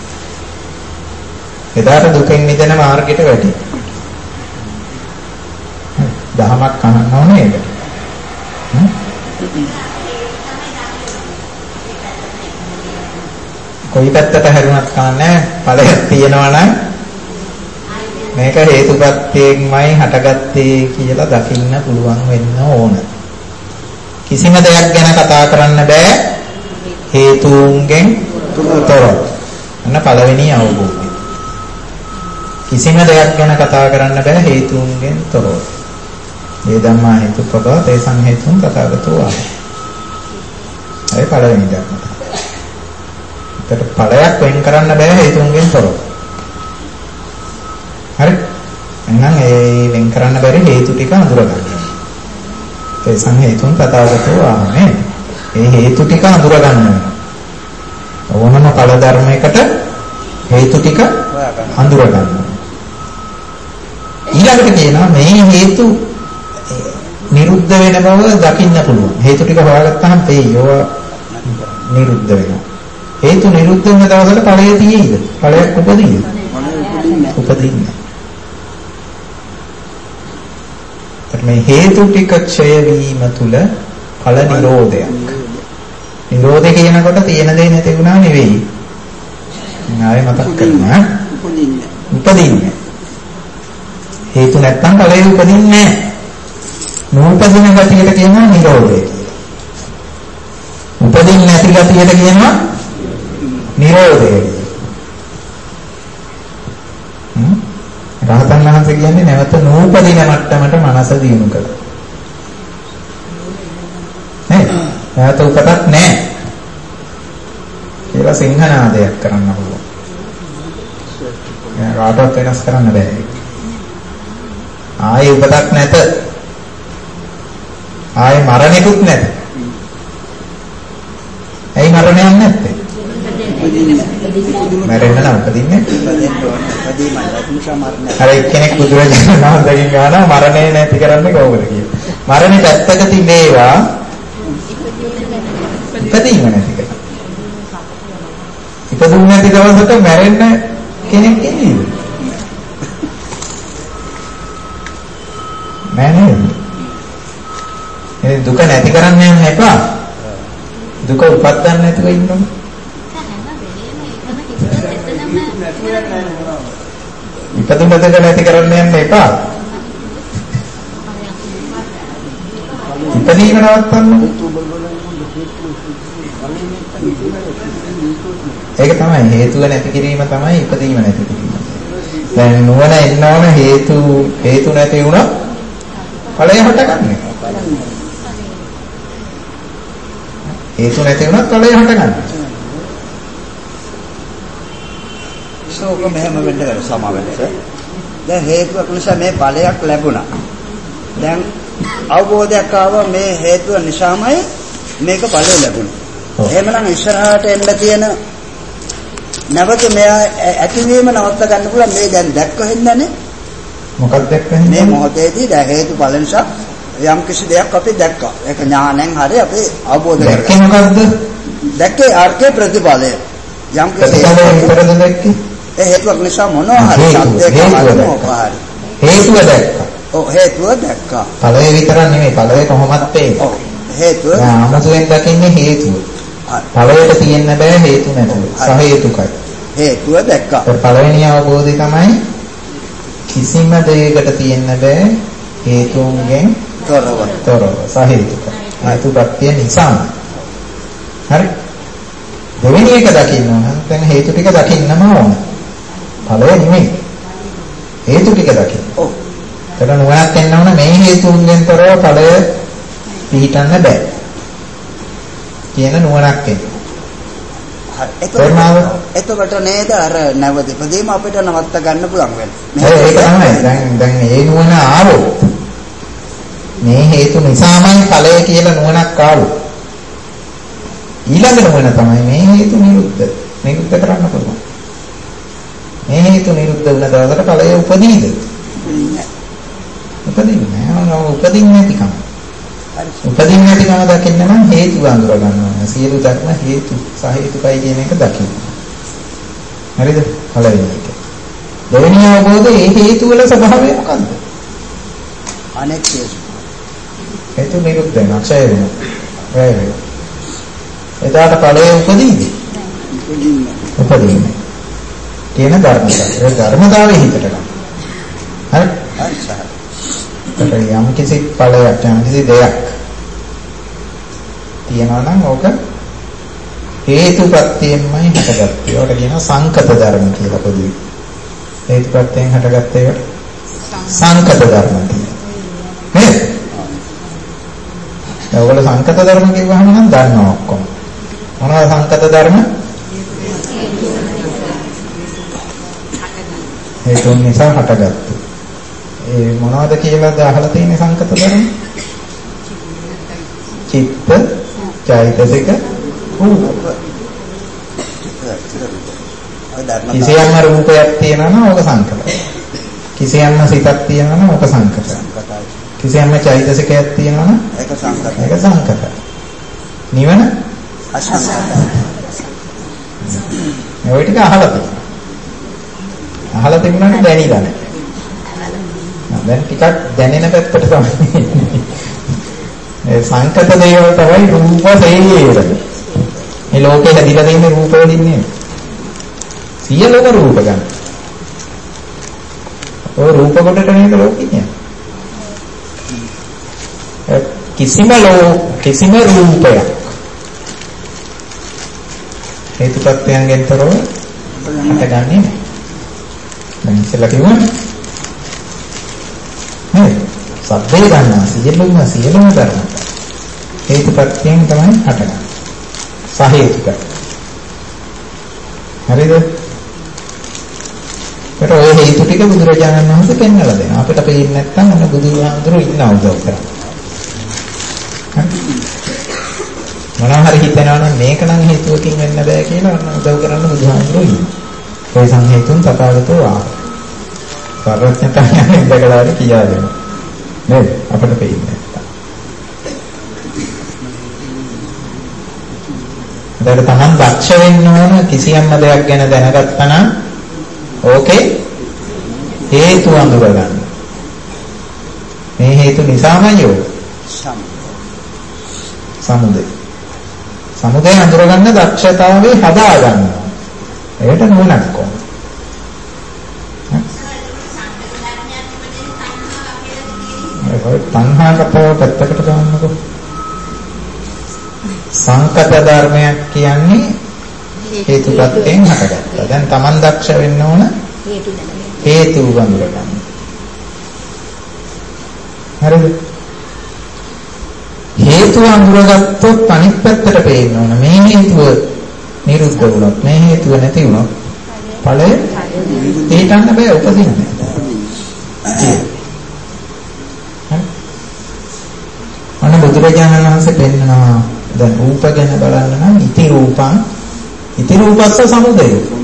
එදාට දුකෙන් මිදෙන මාර්ගයට වැටේ. දහමක් අහන්න ඕනේ ඒක. කොයි පැත්තට හැරුණත් කන්නේ ඵලයක් තියෙනවා නම් මේක හේතුපත්යෙන්මයි හටගත්තේ කියලා දකින්න පුළුවන් වෙන්න ඕන. කිසිම දෙයක් ගැන කතා කරන්න බෑ හේතුන්ගෙන් තොරව. අන්න පළවෙනි අවබෝධය. කිසිම දෙයක් ගැන කතා කරන්න බෑ හේතුන්ගෙන් තොරව. ඒ ධම්මා හේතුපබව තේ සංහේතුන් තථාගතෝ ආ. ඒ පළවෙනි ධර්මතාවය. ඒකට ඵලයක් වෙන් කරන්න බෑ හේතුන්ගෙන් තොරව. හරි? එහෙනම් ඒ වෙන් කරන්න බැරි හේතු ටික අඳුරගන්න. ඒ සංහේතුන් තථාගතෝ ආනේ. ඒ හේතු ටික අඳුරගන්න වෙනවා. ඕනම ඵල ධර්මයකට හේතු ටික අඳුරගන්න. ඊළඟට කියනවා මේ හේතු නිරුද්ධ වෙන බව දකින්න පුළුවන්. හේතු ටික හොයාගත්තාම තේයෝ නිරුද්ධ වෙනවා. හේතු නිරුද්ධ වෙන දවසට ඵලය තියෙයිද? ඵලයක් උපදිනද? උපදින්නේ. මේ හේතු ටික ක්ෂය වීම තුල ඵල නිරෝධයක්. නිරෝධය කියනකොට තියෙන දේ නැති වුණා නෙවෙයි. ආයෙ මතක් කරනවා. උපදින්නේ. උපදින්නේ. හේතු නැත්තම් ඵලෙ උපදින්නේ නැහැ. නූපදින ගතියට කියනවා නිරෝධය කියලා. උපදින්නේ නැති ගතියට කියනවා නිරෝධය කියලා. හ්ම්. රහතන් වහන්සේ කියන්නේ නැවත නූපදින මට්ටමට මනස දියුණු කළා. නේ? නැවත උපතක් නැහැ. ඒවා සිංහනාදයක් කරන්න පුළුවන්. ඒ රාටවත් වෙනස් කරන්න බෑ. ආයේ උපතක් නැත. ආයේ මරණෙකුත් නැත. ඇයි මරණයක් නැත්තේ? මරෙන්න නම් උපදින්නේ. අර එක්කෙනෙක් බුදුරජාණන් වහන්සේගෙන් ගානවා මරණය නැති කරන්නේ කොහොමද කියලා. මරණය පැත්තක තිබේවා ඉපදීම නැති කරා. ඉපදුන්නේ නැති දවසට මැරෙන්න කෙනෙක් ඉන්නේද? නෑ නේද? ඒ දුක නැති කරන්න යන්න එපා. දුක උපදින්න නැතුව ඉන්න ඕනේ. ඉපදුන දෙක නැති කරන්න යන්න එපා. ඉපදීම නවත්තන්න. ඒක තමයි හේතුව නැති කිරීම තමයි ඉපදීම නැති කිරීම. දැන් නුවණ එන්න ඕන හේතු හේතු නැති වුණා ඵලය හටගන්නේ. හේතු නැති වුණත් ඵලය හටගන්නේ. ශෝක මෙහෙම වෙන්න කර සමාවෙන්න. දැන් හේතුවක් නිසා මේ ඵලයක් ලැබුණා. දැන් අවබෝධයක් ආවා මේ හේතුව නිසාමයි මේක ඵලය ලැබුණේ. එහෙමනම් ඉස්සරහට එන්න තියෙන නැවත මෙයා ඇතිවීම නවත්ත ගන්න පුළුවන් මේ දැන් දැක්ක හින්දානේ. මොකක්ද දැක්කන්නේ? මේ මොහොතේදී දැන් හේතු ඵල නිසා යම් කිසි දෙයක් අපි දැක්කා. ඒක ඥාණයෙන් හරි අපි අවබෝධ කරගන්නවා. දැක්කේ මොකද්ද? දැක්කේ ආර්ථික ප්‍රතිඵලය. යම් කිසි ප්‍රතිඵලය දැක්කේ ඒ හේතුවක් නිසා මොනවා හරි සත්‍යයක් කරනවා. හේතුව දැක්කා. ඔව් හේතුව දැක්කා. ඵලය විතර නෙමෙයි ඵලය කොහොමත් පේන්නේ. ඔව් හේතුව ආමතුෙන් දකින්නේ හේතුව. ඵලයට තියෙන්න බෑ හේතු නැතුව. සහේතුකයි. හේතුව දැක්කා. පළවෙනි අවබෝධය තමයි කිසිම දෙයකට තියෙන්න බෑ හේතුන්ගෙන් තොරව. තොරව සහේතුකයි. හේතුපත්‍ය නිසා. හරි. දෙවෙනි එක දකින්න ඕන. දැන් හේතු ටික දකින්නම ඕන. ඵලය නෙමෙයි. හේතු ටික දකින්න. ඔව්. එතන නුවණක් එන්න ඕන මේ හේතුන්ගෙන් තොරව ඵලය පිළිටන්න බෑ. කියන නුවණක් එන්න. එතකොට නේද අර නැවත ඉපදීම අපිට නවත්ත ගන්න පුළුවන් වෙන්නේ. ඒක තමයි. දැන් දැන් මේ නුවණ ආවොත් මේ හේතු නිසාමයි ඵලය කියලා නුවණක් ආවොත් ඊළඟ නුවණ තමයි මේ හේතු නිරුද්ධ. නිරුද්ධ කරන්න පුළුවන්. මේ හේතු නිරුද්ධ වුණ දවසට ඵලය උපදීද? උපදින්නේ නැහැ. උපදින්නේ නැතිකම. උපදින්නේ නැතිකම දකින්න නම් හේතු අඳුර ගන්න ඕනේ. සියලු ධර්ම හේතු සහේතුකයි කියන එක දකින්න. හරිද? පළවෙනි එක. දෙවෙනි අවබෝධය ඒ හේතු වල ස්වභාවය මොකද්ද? අනිත්‍ය. හේතු නිරුද්ධ වෙන අක්ෂය වෙනවා. වැය වෙනවා. එදාට ඵලය උපදීද? උපදින්නේ. උපදින්නේ. කියන ධර්මතාවය. ඒ ධර්මතාවය හිතට ගන්න. හරි? හරි. යම් කිසි ඵලයක් යම් කිසි දෙයක් තියනවා නම් ඕක හේතුප්‍රත්‍යයෙන්මයි හටගත්තේ. ඒකට කියනවා සංකත ධර්ම කියලා පොදුයි. හේතුප්‍රත්‍යයෙන් හටගත්ත ඒකට සංකත ධර්ම කියනවා. නේද? ඒගොල්ලෝ සංකත ධර්ම කියවහම නම් දන්නවා ඔක්කොම. මොනවද සංකත ධර්ම? හේතුන් නිසා හටගත්තු. ඒ මොනවද කියලාද අහලා තියෙන සංකත ධර්ම? චිත්ත, චෛතසික, රූප. කිසියම්ම රූපයක් තියෙනවා නම් ඕක සංකතයි. කිසියම්ම සිතක් තියෙනවා නම් ඕක සංකතයි. කිසියම්ම චෛතසිකයක් තියෙනවා නම් ඒක සංකතයි. ඒක සංකතයි. නිවන අසංකතයි. මේ ඔය ටික අහලා තියෙනවා. අහලා තිබුණාට දැනෙලා නැහැ. දැන් ටිකක් දැනෙන පැත්තට තමයි. ඒ සංකත දේවල් තමයි රූප තේරෙන්නේ. මේ ලෝකේ හැදිලා තියෙන රූප වලින් නෙමෙයි. සියලුම රූප ගන්න. ඔය රූප කොටට නේද ලෝකෙ කියන්නේ. කිසිම ලෝ කිසිම රූපයක් හේතුපත්‍යයෙන් තොරව හටගන්නේ නැහැ. දැන් ඉස්සෙල්ලා කිව්වා නේද? සබ්බේ ගන්නවා සියලුම සියලුම ධර්ම හේතුපත්‍යයෙන් තමයි හටගන්නේ. සහේතුකයි. හරිද? ඒකට ඔය හේතු ටික බුදුරජාණන් වහන්සේ පෙන්වලා දෙනවා. අපිට පේන්නේ නැත්නම් අන්න බුදුහාමුදුරුවෝ ඉන්න උදව් කරා. මොනවා හරි හිතනවා නම් මේක නම් හේතුවකින් වෙන්න බෑ කියලා අන්න උදව් කරන්න බුදුහාමුදුරුවෝ ඉන්නවා. ඒ සංහේතුන් තථාගතෝ ආ. සර්වඥතාවයෙන් දැකලා කියා දෙනවා. නේද? අපිට පේන්නේ නැත්තම්. ඒකට තමන් දක්ෂ වෙන්න ඕන කිසියම්ම දෙයක් ගැන දැනගත්තා නම් ඕකේ හේතු අඳුර ගන්න. මේ හේතු නිසාමයි යෝ සමුදය. සමුදය අඳුර ගන්න දක්ෂතාවේ හදා ගන්නවා. ඒකට නුවණක් ඕන. ඒක තණ්හා කතාව පැත්තකට දාන්නකෝ. සංකත ධර්මයක් කියන්නේ හේතුපත්යෙන් හටගත්තා. දැන් Taman දක්ෂ වෙන්න ඕන හේතු වඳුර ගන්න. හරිද? හේතු අඳුරගත්තොත් අනිත් පැත්තට පේන්න ඕන. මේ හේතුව නිරුද්ධ වුණොත් මේ හේතුව නැති වුණොත් ඵලය ඒකන්න බෑ උපදින්නේ. අන්න බුදුරජාණන් වහන්සේ පෙන්නනවා දැන් රූප ගැන බලන්න නම් ඉති රූපං ඉති රූපස්ස සමුදය.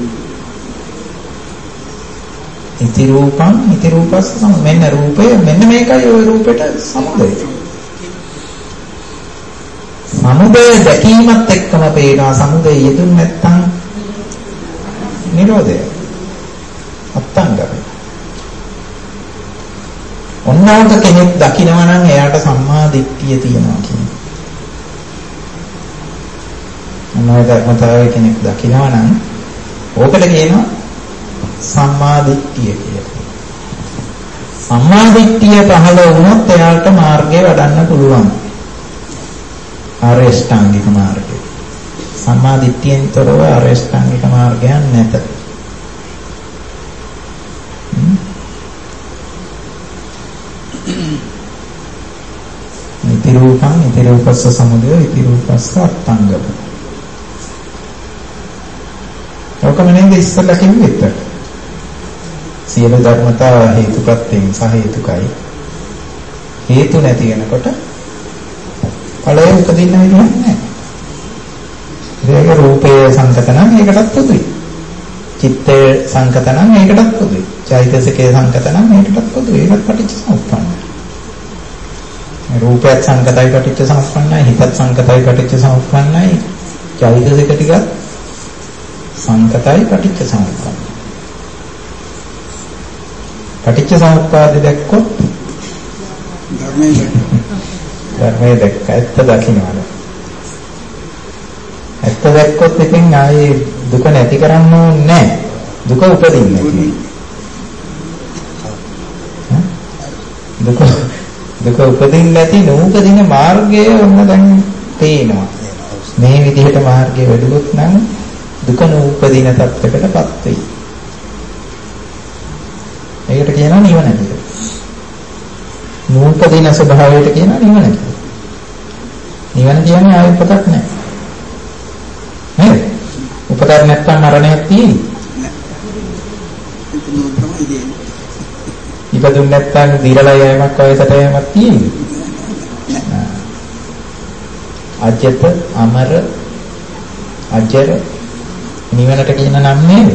ඉති රූපං ඉති රූපස්ස සමුදය. මෙන්න රූපය මෙන්න මේකයි ওই රූපෙට සමුදය. සමුදය දැකීමත් එක්කම පේනවා සමුදය යෙදුන් නැත්තම් නිරෝධය. අත්තංගම. ඔන්නෝක කෙනෙක් දකිනවා නම් එයාට සම්මා දිට්ඨිය තියෙනවා කියන්නේ. මොනවායි ධර්මතාවය කෙනෙක් දකිනවා නම් ඕකට කියනවා සම්මා දිට්ඨිය කියලා. සම්මා දිට්ඨිය පහළ වුණොත් එයාට මාර්ගය වඩන්න පුළුවන්. ආර්ය ශ්‍රාංගික මාර්ගය. සම්මා දිට්ඨියෙන් තොරව ආර්ය ශ්‍රාංගික මාර්ගයක් නැත. ඉති රූපං ඉති රූපස්ස සමුදය ඉති රූපස්ස අත්තංගම. ඔකම නේද ඉස්සෙල්ලා කිව්වෙත්. සියලු ධර්මතා හේතුපත්යෙන් සහ හේතුකයි. හේතු නැති වෙනකොට ඵලය උපදින්න විදිහක් නැහැ. ඒක රූපයේ සංකත නම් ඒකටත් පොදුයි. චිත්තයේ සංකත නම් ඒකටත් පොදුයි. චෛතසිකයේ සංකත නම් ඒකටත් පොදුයි. ඒකත් පටිච්චසමුප්පන්නයි. රූපයත් සංකතයි පටිච්චසමුප්පන්නයි, හිතත් සංකතයි පටිච්චසමුප්පන්නයි, චෛතසික ටිකත් සංකතයි පටිච්චසමුප්පන්නයි. පටිච්චසමුප්පාද දැක්කොත් ධර්මයේ ධර්මයේ දැක්ක ඇත්ත දකින්නවා. ඇත්ත දැක්කොත් ඉතින් ආයේ දුක නැති කරන්න ඕනේ නැහැ. දුක උපදින්නේ නැහැ. දුක දුක උපදින්නේ නැති නූපදින මාර්ගය ඔන්න දැන් පේනවා. මේ විදිහට මාර්ගය වැඩුවොත් නම් දුක නූපදින තත්ත්වයකටපත් වෙයි. ඒකට කියනවා නිවන කියලා. නූපදින ස්වභාවයට කියනවා නිවන කියලා. නිවන කියන්නේ ආයෙ උපතක් නැහැ. නේද? උපතක් නැත්නම් මරණයක් තියෙන්නේ. ඉපදුන්නේ නැත්නම් දිරලා යෑමක් වයසට යෑමක් තියෙන්නේ. අජත අමර අජර නිවනට කියන නම් නේද?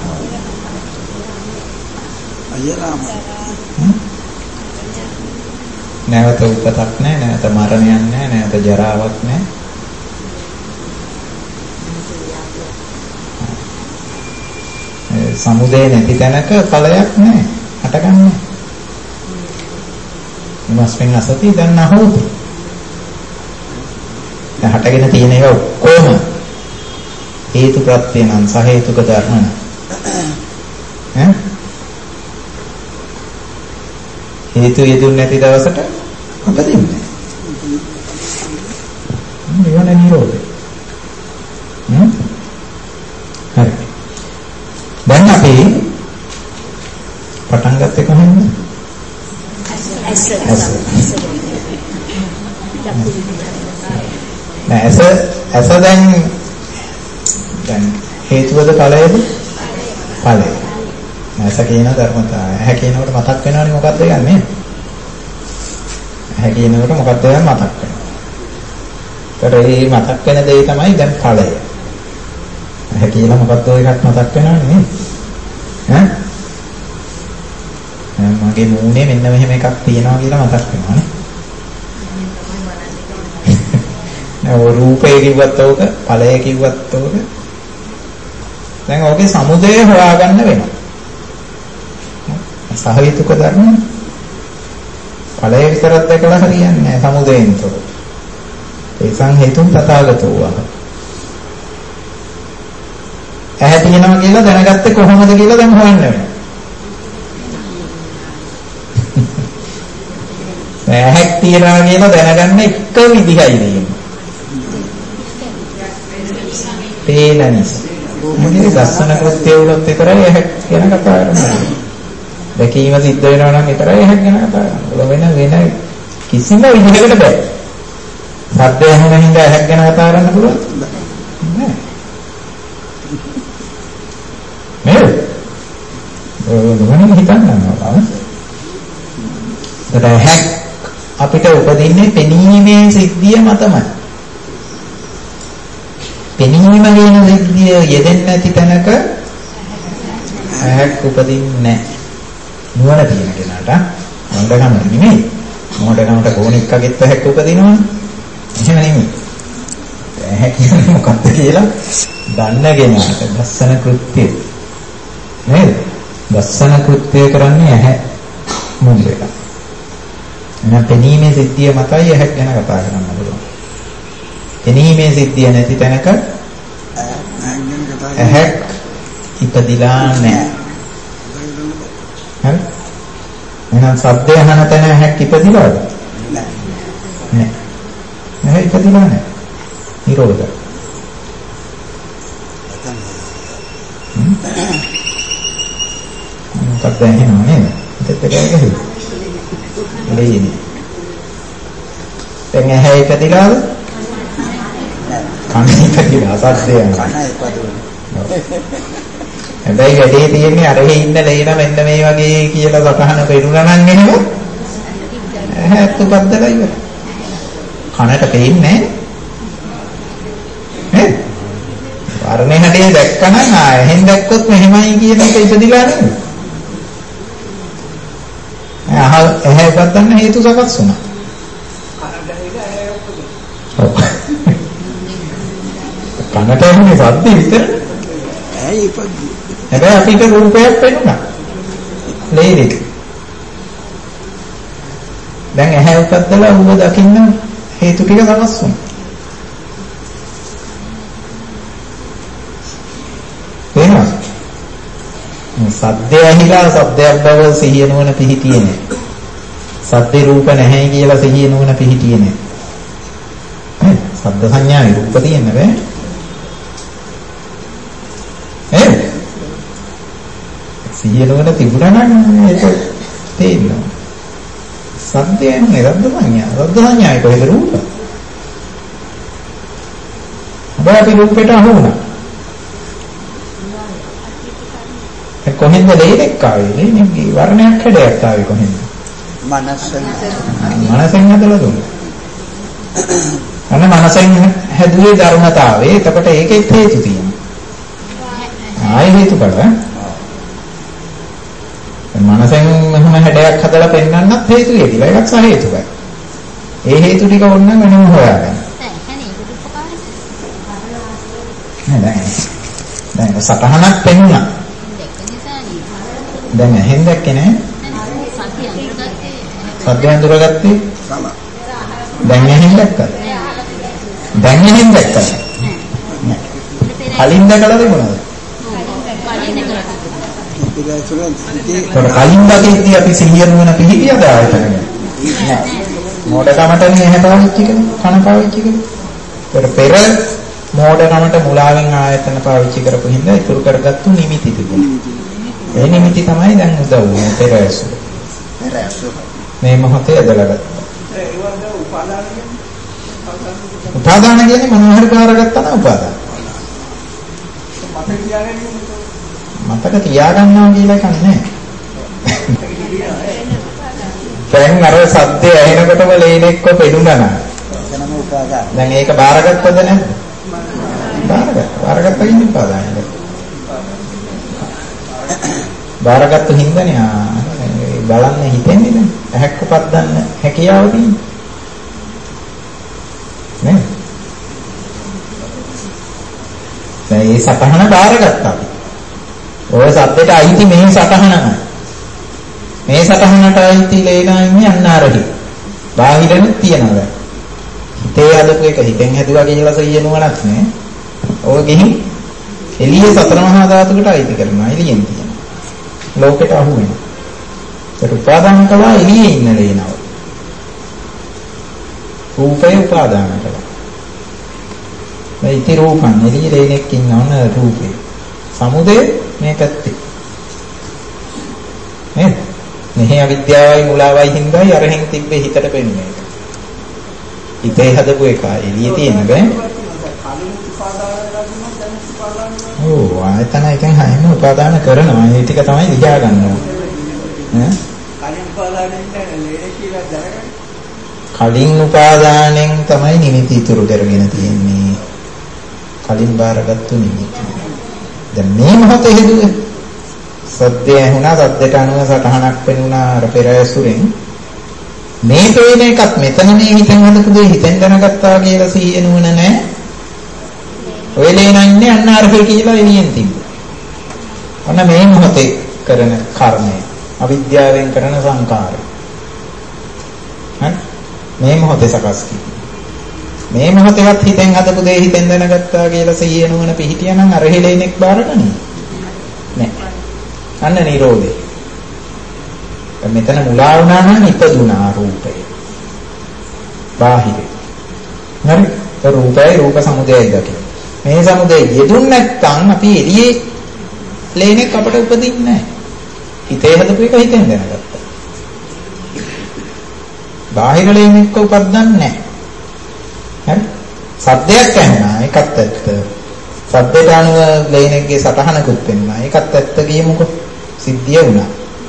අයරාම. නැවත උපතක් නැහැ, නැවත මරණයක් නැහැ, නැවත ජරාවක් නැහැ. සමුදේ නැති තැනක ඵලයක් නැහැ. හටගන්නේ. ඉමස්මින් අසති දැන් නැහොත්. දැන් හටගෙන තියෙන ඒවා ඔක්කොම හේතු ප්‍රත්‍ය නම් සහ හේතුක ධර්ම. ඈ හේතු යෙදුන්නේ නැති දවසට උපදින්නේ. නිවන නිරෝධය. හ්ම් හරි. දැන් අපි පටන් ගත්තේ කොහොමද? ඇස ඇස ඇස ඇස දැන් දැන් හේතුවද ඵලයද? ඵලය. ඇස කියන ධර්මතාවය. ඇහැ කියනකොට මතක් වෙනවනේ මොකක්ද කියන්නේ? ඇහැ කියනකොට මොකක්ද මතක් වෙනවා. ඒතර මේ මතක් වෙන දේ තමයි දැන් ඵලය. ඇහැ කියලා මොකක්ද ඔය එකක් මතක් වෙනවනේ නේද? ඈ? මගේ මූණේ මෙන්න මෙහෙම එකක් තියෙනවා කියලා මතක් වෙනවනේ. නෝ රූපේ කිව්වත් ඕක, ඵලය කිව්වත් ඕක. දැන් ඕකේ සමුදය හොයාගන්න වෙනවා. සහේතුක ධර්ම ඵලය විතරක් දැකලා හරියන්නේ නැහැ සමුදයෙන්තර. ඒසං හේතුන් තථාගතෝ වහ. ඇහැ තියෙනවා කියලා දැනගත්තේ කොහොමද කියලා දැන් හොයන්න වෙනවා. ඇහැක් තියනවා කියලා දැනගන්න එක විදිහයි තියෙන්නේ. පේන නිසා. මොකද දර්ශන කෘත්‍ය වලත් විතරයි ඇහැක් ගැන කතා කරන්නේ. දැකීම සිද්ධ වෙනවා නම් විතරයි ඇහැක් ගැන කතා කරන්නේ. වෙන වෙන කිසිම විදිහකට බෑ. සද්දය ඇහෙන හින්දා ඇහැක් ගැන කතා කරන්න පුළුවන්? නෑ. නේද? ඔය හිතන්නවා. ඒත් ඇහැක් අපිට උපදින්නේ පෙනීමේ සිද්ධිය මතමයි. පෙනීම කියන සිද්ධිය යෙදෙන්නේ නැති තැනක ඇහැක් උපදින්නේ නැහැ. නුවණ තියෙන කෙනාට මොඩකම නෙමෙයි. මොඩකමට ගෝණෙක් අගෙත් ඇහැක් උපදිනවනේ. එහෙම නෙමෙයි. ඇහැ කියන්නේ මොකක්ද කියලා දන්න කෙනාට දස්සන කෘත්‍යය. නේද? දස්සන කෘත්‍යය කරන්නේ ඇහැ මුල් එක. එහෙනම් පෙනීමේ සිද්ධිය මතයි ඇහැක් ගැන කතා කරන්න පුළුවන්. පෙනීමේ සිද්ධිය නැති තැනක ඇහැක් ඉපදිලා නැහැ. හරි? එහෙනම් ශබ්දය අහන තැන ඇහැක් ඉපදිලාද? නැහැ. නැහැ ඉපදිලා නැහැ. නිරෝධය. මොකක්ද ඇහෙනව නේද? හිතට ගෑගෙයි. එළියේ. දැන් ඇහැ ඉපදිලාද? කන ඉපදිලා සද්දය යනවා. හැබැයි වැඩේ තියෙන්නේ අරහේ ඉන්න ලේන මෙන්න මේ වගේ කියලා සතහන පෙරුණා නම් එහෙම ඇහත් උපද්දලා ඉවර. කනට පේන්නේ නැහැ. වර්ණේ හැඩේ දැක්කම ආයෙන් දැක්කොත් මෙහෙමයි කියන එක ඉපදිලා නෙමෙයි. අහ ඇහැ උපද්දන්න හේතු සකස් වුණා. කනට එන්නේ සද්ද විතර. ඇයි ඉපදි? හැබැයි අපිට රූපයක් පෙනුණා. ලේරික. දැන් ඇහැ උපද්දලා ඌව දකින්න හේතු ටික සකස් වුණා. එහෙනම් සද්දය ඇහිලා සද්දයක් බව සිහිය නුවණ පිහිටියේ නැහැ. සද්දේ රූප නැහැ කියලා සිහිය නුවණ පිහිටියේ නැහැ. සද්ද සංඥාවේ රූප තියෙන්න බෑ. ඈ සිහිය නුවණ තිබුණා නම් ඒක තේිනවා. සද්දය නෙවෙයි රද්ද සංඥා. රද්ද සංඥායි කොහෙද රූප? හැබැයි අපි රූපයට අහු වුණා. කොහෙන්ද කොහෙන්ද ලේනෙක් ආවේ? ලේනෙක්ගේ වර්ණයක් හැඩයක් ආවේ කොහෙන්ද? මනසෙන්. මනසෙන් හදලා දුන්නා. අන්න මනසෙන් හැදුවේ ධර්මතාවය. එතකොට ඒකෙත් හේතු තියෙනවා. ආයි හේතු බලන්න. මනසෙන් මෙහෙම හැඩයක් හදලා පෙන්වන්නත් හේතු ඒකයි. ඒකත් සහ හේතුකයි. ඒ හේතු ටික ඕනනම් වෙනම හොයාගන්න. නෑ දැන් දැන් සතහනක් පෙන්නුණා. දැන් එහෙන් දැක්කේ නෑ. සත්‍ය අඳුරගත්තේ. දැන් එහෙන් දැක්කද? දැන් එහෙන් දැක්කද? නෑ. කලින් දැකලා තිබුණාද? කලින් දැකීදී අපි සිහිය නුවණ පිළිගියද ආයතන නෑ. මෝඩකමටනේ එහෙ පාවිච්චි කරන්නේ. කන පාවිච්චි කරන්නේ. ඒතර පෙර මෝඩකමට මුලාවෙන් ආයතන පාවිච්චි කරපු හින්දා ඉතුරු කරගත්තු නිමිති තිබුණා. ඒ නිමිති තමයි දැන් උදව් වුනේ පෙර ඇසු. පෙර ඇසු. මේ මොහොතේ ඇදලා ගත්තා. ඒ වගේ උපාදාන කියන්නේ උපාදාන කියන්නේ මොනවා හරි බාරගත්තා නම් උපාදාන. මතක තියාගන්නවා කියලා එකක් නැහැ. දැන් අර සත්‍ය ඇහෙනකොටම ලේනෙක්ව පෙදුණා නම් එතනම උපාදාන. දැන් ඒක බාරගත්තද නැද්ද? බාරගත්තා. බාරගත්තා කියන්නේ උපාදානයි. බාරගත්තු හින්දානේ ආ බලන්න හිතෙන්නේ නේ. ඇහැක් උපද්දන්න හැකියාව තියෙන්නේ. නේ? දැන් මේ සතහන බාරගත්තා අපි. ඔය සද්දෙට අයිති මේ සතහනමයි. මේ සතහනට අයිති ලේනා ඉන්නේ අන්නාරහි. බාහිරෙත් තියනවා. හිතේ හදපු එක හිතෙන් හැදුවා කියලා සෙයනුවණක් නේ. ඔය ගිහින් එළියේ සතර මහා ධාතුකට අයිති කරනවා. එළියෙන් තියනවා. ලෝකෙට අහු වෙනවා. ඒක උපාදාන කළා එළියේ ඉන්න ලේනව. රූපේ උපාදාන කළා. මේ ඉති රූපන් එළියේ ලේනෙක් ඉන්නවන රූපේ. සමුදේ මේ පැත්තේ. නේද? මෙහි අවිද්‍යාවයි මුලාවයි හින්දායි අරහෙන් තිබ්බේ හිතට පෙන්නේ. හිතේ හදපු එක එළියේ තියෙන බෑ. ඔව් ආයතන එකෙන් හැම උපාදාන කරනවා. මේ ටික තමයි ලියා ගන්න ඕනේ. ඈ? කලින් උපාදානෙන් ලේනේ කියලා දැනගන්න. කලින් උපාදානෙන් තමයි නිමිති ඉතුරු කරගෙන තියෙන්නේ. කලින් බාරගත්තු නිමිති. දැන් මේ මොහොතේ හදුවේ සත්‍ය ඇහුණා සත්‍යට අනුව සටහනක් පෙනුණා අර පෙර ඇසුරෙන් මේ පේන එකත් මෙතන මේ හිතෙන් හදපු දේ හිතෙන් දැනගත්තා කියලා සිහිය නුවණ නැහැ. ඔය ලේනන්නේ අන්න අරහේ කියලා එළියෙන් තිබ්බා. අන්න මේ මොහොතේ කරන කර්මය අවිද්‍යාවෙන් කරන සංකාරය. හරි මේ මොහොතේ සකස් කිව්වා. මේ මොහොතේවත් හිතෙන් හදපු දේ හිතෙන් දැනගත්තා කියලා සිහිය නුවණ පිහිටියා නම් අරහේ ලේනෙක් බාරගන්නේ නෑ. අන්න නිරෝධය. මෙතන මුලා වුණා නම් ඉපදුනා රූපය. බාහිර. හරි? ඒ රූපයයි රූප සමුදයයි දකින්න. මේ සමුදය යෙදුන් නැත්නම් අපි එළියේ ලේනෙක් අපට උපදින්නේ නැහැ. හිතේ හදපු එක හිතෙන් දැනගත්තා. බාහිර ලේනෙක්ව උපදින්නේ නැහැ. හරි? සද්දයක් ඇහෙනා ඒකත් ඇත්ත. සද්දට අනුව ලේනෙක්ගේ සටහනකුත් වෙනවා. ඒකත් ඇත්ත කියමුකෝ. සිද්ධිය වුණා.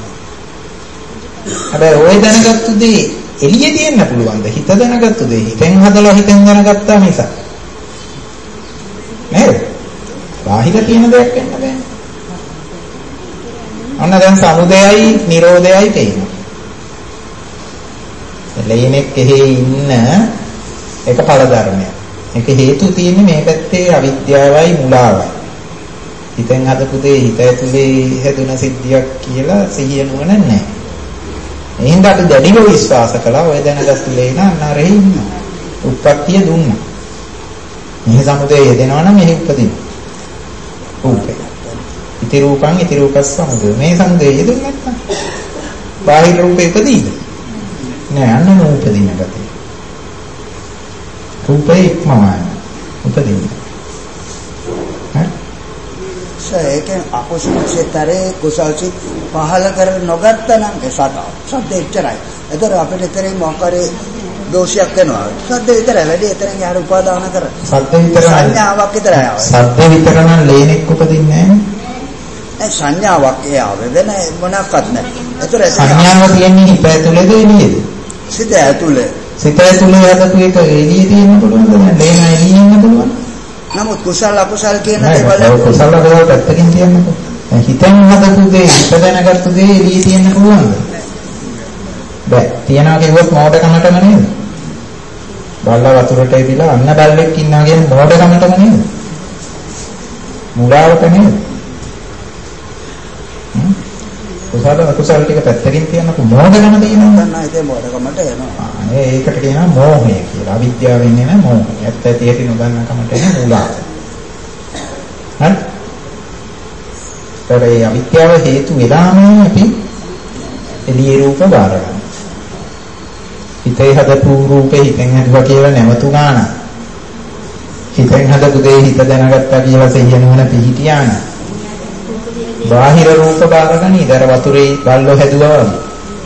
හැබැයි ඔය දැනගත්තු දේ එළියේ තියෙන්න පුළුවන්ද? හිත දැනගත්තු දේ හිතෙන් හදලා හිතෙන් දැනගත්තා මිසක්. නේද? බාහිර තියෙන දෙයක් වෙන්න බෑ. අන්න දැන් සමුදයයි නිරෝධයයි තේිනවා. ලේනෙක් එහි ඉන්න එක ඵල ධර්මයක්. ඒක හේතු තියෙන්නේ මේ පැත්තේ අවිද්‍යාවයි මුලාවයි. හිතෙන් හදපු දේ හිත ඇතුලේ හැදුන සිද්ධියක් කියලා සිහිය නුවණ නැහැ. එහෙනම් අපි දැඩිව විශ්වාස කළා ඔය දැනගත්තු ලේන අන්නරේ ඉන්නවා. උප්පත්තිය දුන්නා. මේ සමුදේ යෙදෙනවා නම් මෙහි උපදිනවා. රූපේ. ඉති රූපං ඉති රූපස් සමුදේ. මේ සමුදේ යෙදුනේ නැත්නම් බාහිර රූපේ උපදීද? නෑ අන්න නූපදින ගතිය. රූපේ ඉක්මවන්න උපදින්න. හරි? ඒකෙන් අකුසල සිතරේ කුසල සිත පහල කර නොගත්ත නම් ඒ සත සද්ද එච්චරයි. ඒතර අපිට එතරම් මොකරේ දෝෂයක් වෙනවා. සද්ද විතරයි වැඩි එතරම් යාර උපාදාන කර. සද්ද විතර සංඥාවක් විතරයි. සද්ද විතර නම් ලේනෙක් උපදින්නේ නැහැ. නෑ සංඥාවක් ඒ ආවේ වෙන මොනක්වත් නෑ. ඒතර සංඥාව කියන්නේ හිත ඇතුළේද එළියේද? සිත ඇතුළේ. සිත ඇතුළේ හදපු එක එළියේ තියෙන්න පුළුවන්ද? දැන් ලේන එළියේ ඉන්න පුළුවන්. නමුත් කුසල අකුසල කියන දේවල් කුසල අකුසල පැත්තකින් කියන්නකෝ. දැන් හිතෙන් හදපු දේ හිත දැනගත්තු දේ එළියේ තියෙන්න පුළුවන්ද? බෑ. තියනවා කිව්වොත් මෝඩකමටම නේද? බල්ලා වතුරට එවිලා අන්න බල්ලෙක් ඉන්නවා කියන්නේ මෝඩකමටම නේද? මුලාවට නේද? කුසල අකුසල ටික පැත්තකින් තියන්නකො මෝඩකම තියෙනවා. නෑ ඒක මෝඩකමට එනවා. ඒකට කියනවා මෝහය කියලා. අවිද්‍යාවෙන් එන මෝහය. ඇත්ත ඇති නොදන්න කමට එන මුලාව. හරි? ඒ අවිද්‍යාව හේතු වෙලාම අපි එළියේ රූප බාර ගන්නවා. හිතේ හදපු රූපේ හිතෙන් හදුවා කියලා නැවතු ගන්න. හිතෙන් හදපු දේ හිත දැනගත්තා කියලා සිහිනුවන පිහිටියා න ะ. බාහිර රූප බාර ගනි. ඉතර වතුරේ බල්ලෝ හැදුවා වගේ.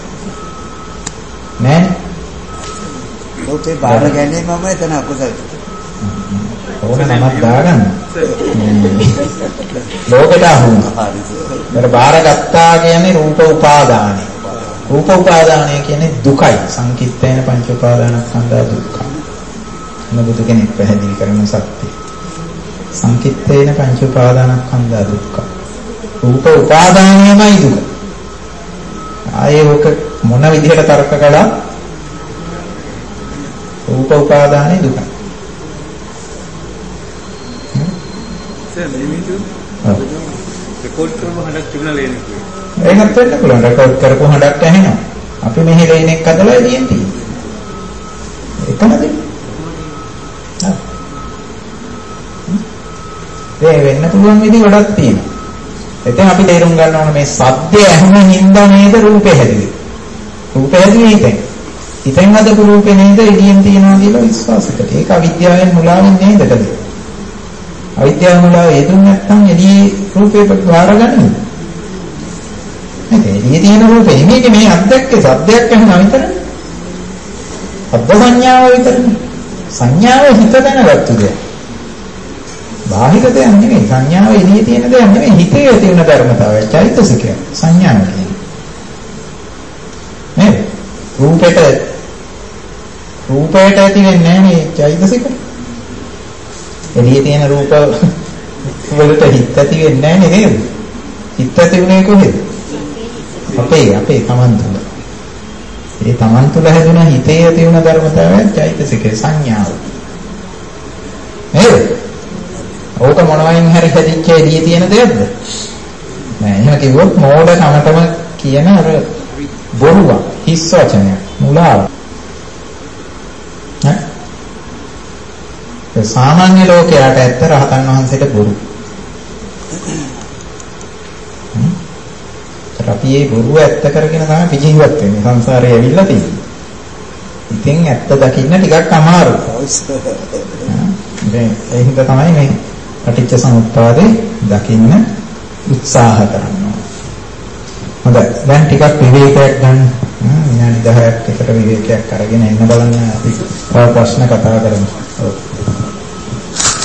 නෑ. ලෝකේ බාර ගැනීමම එතන අකුසල. ඕන නමක් දාගන්න. ලෝකෙට අහුණා. ඉතර බාර ගත්තා කියන්නේ රූප උපාදානයි. රූප උපාදානය කියන්නේ දුකයි. සංකිට්ඨේන පංච උපාදානස්කන්ධා දුක්ඛ. නබුදු කෙනෙක් පැහැදිලි කරන සත්‍ය. සංකිට්ඨේන පංච උපාදානස්කන්ධා දුක්ඛ. රූප උපාදානයමයි දුක. ආයේ ඔක මොන විදිහට තර්ක කළා? රූප උපාදානේ දුකයි. සර් මේ විදිහට රෙකෝඩ් කරපු හඬක් තිබුණා ලේනේ. ඒකත් වෙන්න පුළුවන්. රෙකෝඩ් කරපු හඬක් ඇහෙනවා. අපි මෙහි ලේනෙක් අදලා එළියෙන් තියෙන්නේ. එතනද? ඒ වෙන්න පුළුවන් විදි ගොඩක් තියෙනවා. එතෙන් අපි තේරුම් ගන්න ඕන මේ සද්දය ඇහෙන හින්දා නේද රූපේ හැදෙන්නේ. රූපේ හැදෙන්නේ හිතෙන්. හිතෙන් හදපු රූපේ නේද එළියෙන් තියනවා කියලා විශ්වාස කරලා. ඒක අවිද්‍යාවෙන් මුලාවෙන් නේද කලේ. අවිද්‍යාව මුලාව හේතුන් නැත්නම් එළියේ රූපේ බාරගන්නේ. නේද? එළියේ තියෙන රූපේ නෙමෙයි මේ අද්දක්කේ සද්දයක් ඇහෙනවා විතරනේ. අද්ද සංඥාව විතරනේ. සංඥාව හිත දැනගත්තු දෙයක්. බාහිර දෙයක් නෙමෙයි. සංඥාව එළියේ තියෙන දෙයක් නෙමෙයි. හිතේ තියෙන ධර්මතාවය. චෛතසිකය. සංඥාව කියන්නේ. නේද? රූපෙට රූපයට ඇති වෙන්නේ නැහැ නේ චෛතසික. එළියේ තියෙන රූප වලට හිත ඇති වෙන්නේ නැහැ නේද? හිත ඇති වුණේ කොහෙද? අපේ අපේ තමන් තුළ. ඒ තමන් තුළ හැදුන හිතේ ඇති වුණ ධර්මතාවය චෛතසිකේ සංඥාව. නේද? ඕක මොනවයින් හරි හැදිච්ච එළියේ තියෙන දෙයක්ද? නෑ. එහෙම කිව්වොත් මෝඩ කමටම කියන අර බොරුව, හිස් වචනය, මුලාව. ඈ? ඒ සාමාන්‍ය ලෝකයට ඇත්ත රහතන් වහන්සේට බොරු. හ්ම්. අපි මේ බොරුව ඇත්ත කරගෙන තමයි අපි ජීවත් වෙන්නේ. සංසාරේ ඇවිල්ලා තියෙන්නේ. ඉතින් ඇත්ත දකින්න ටිකක් අමාරුයි. දැන් ඒ හින්දා තමයි මේ පටිච්ච සමුප්පාදේ දකින්න උත්සාහ කරනවා. හොඳයි. දැන් ටිකක් විවේකයක් ගන්න. විනාඩි දහයක් විතර විවේකයක් අරගෙන එන්න බලන්න අපි තව ප්‍රශ්න කතා කරමු. ඔව්.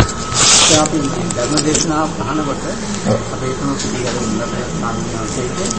අපි ධර්ම දේශනාව අහනකොට අපේ තුන පිළිගන්න ඉන්න ප්‍රයත්න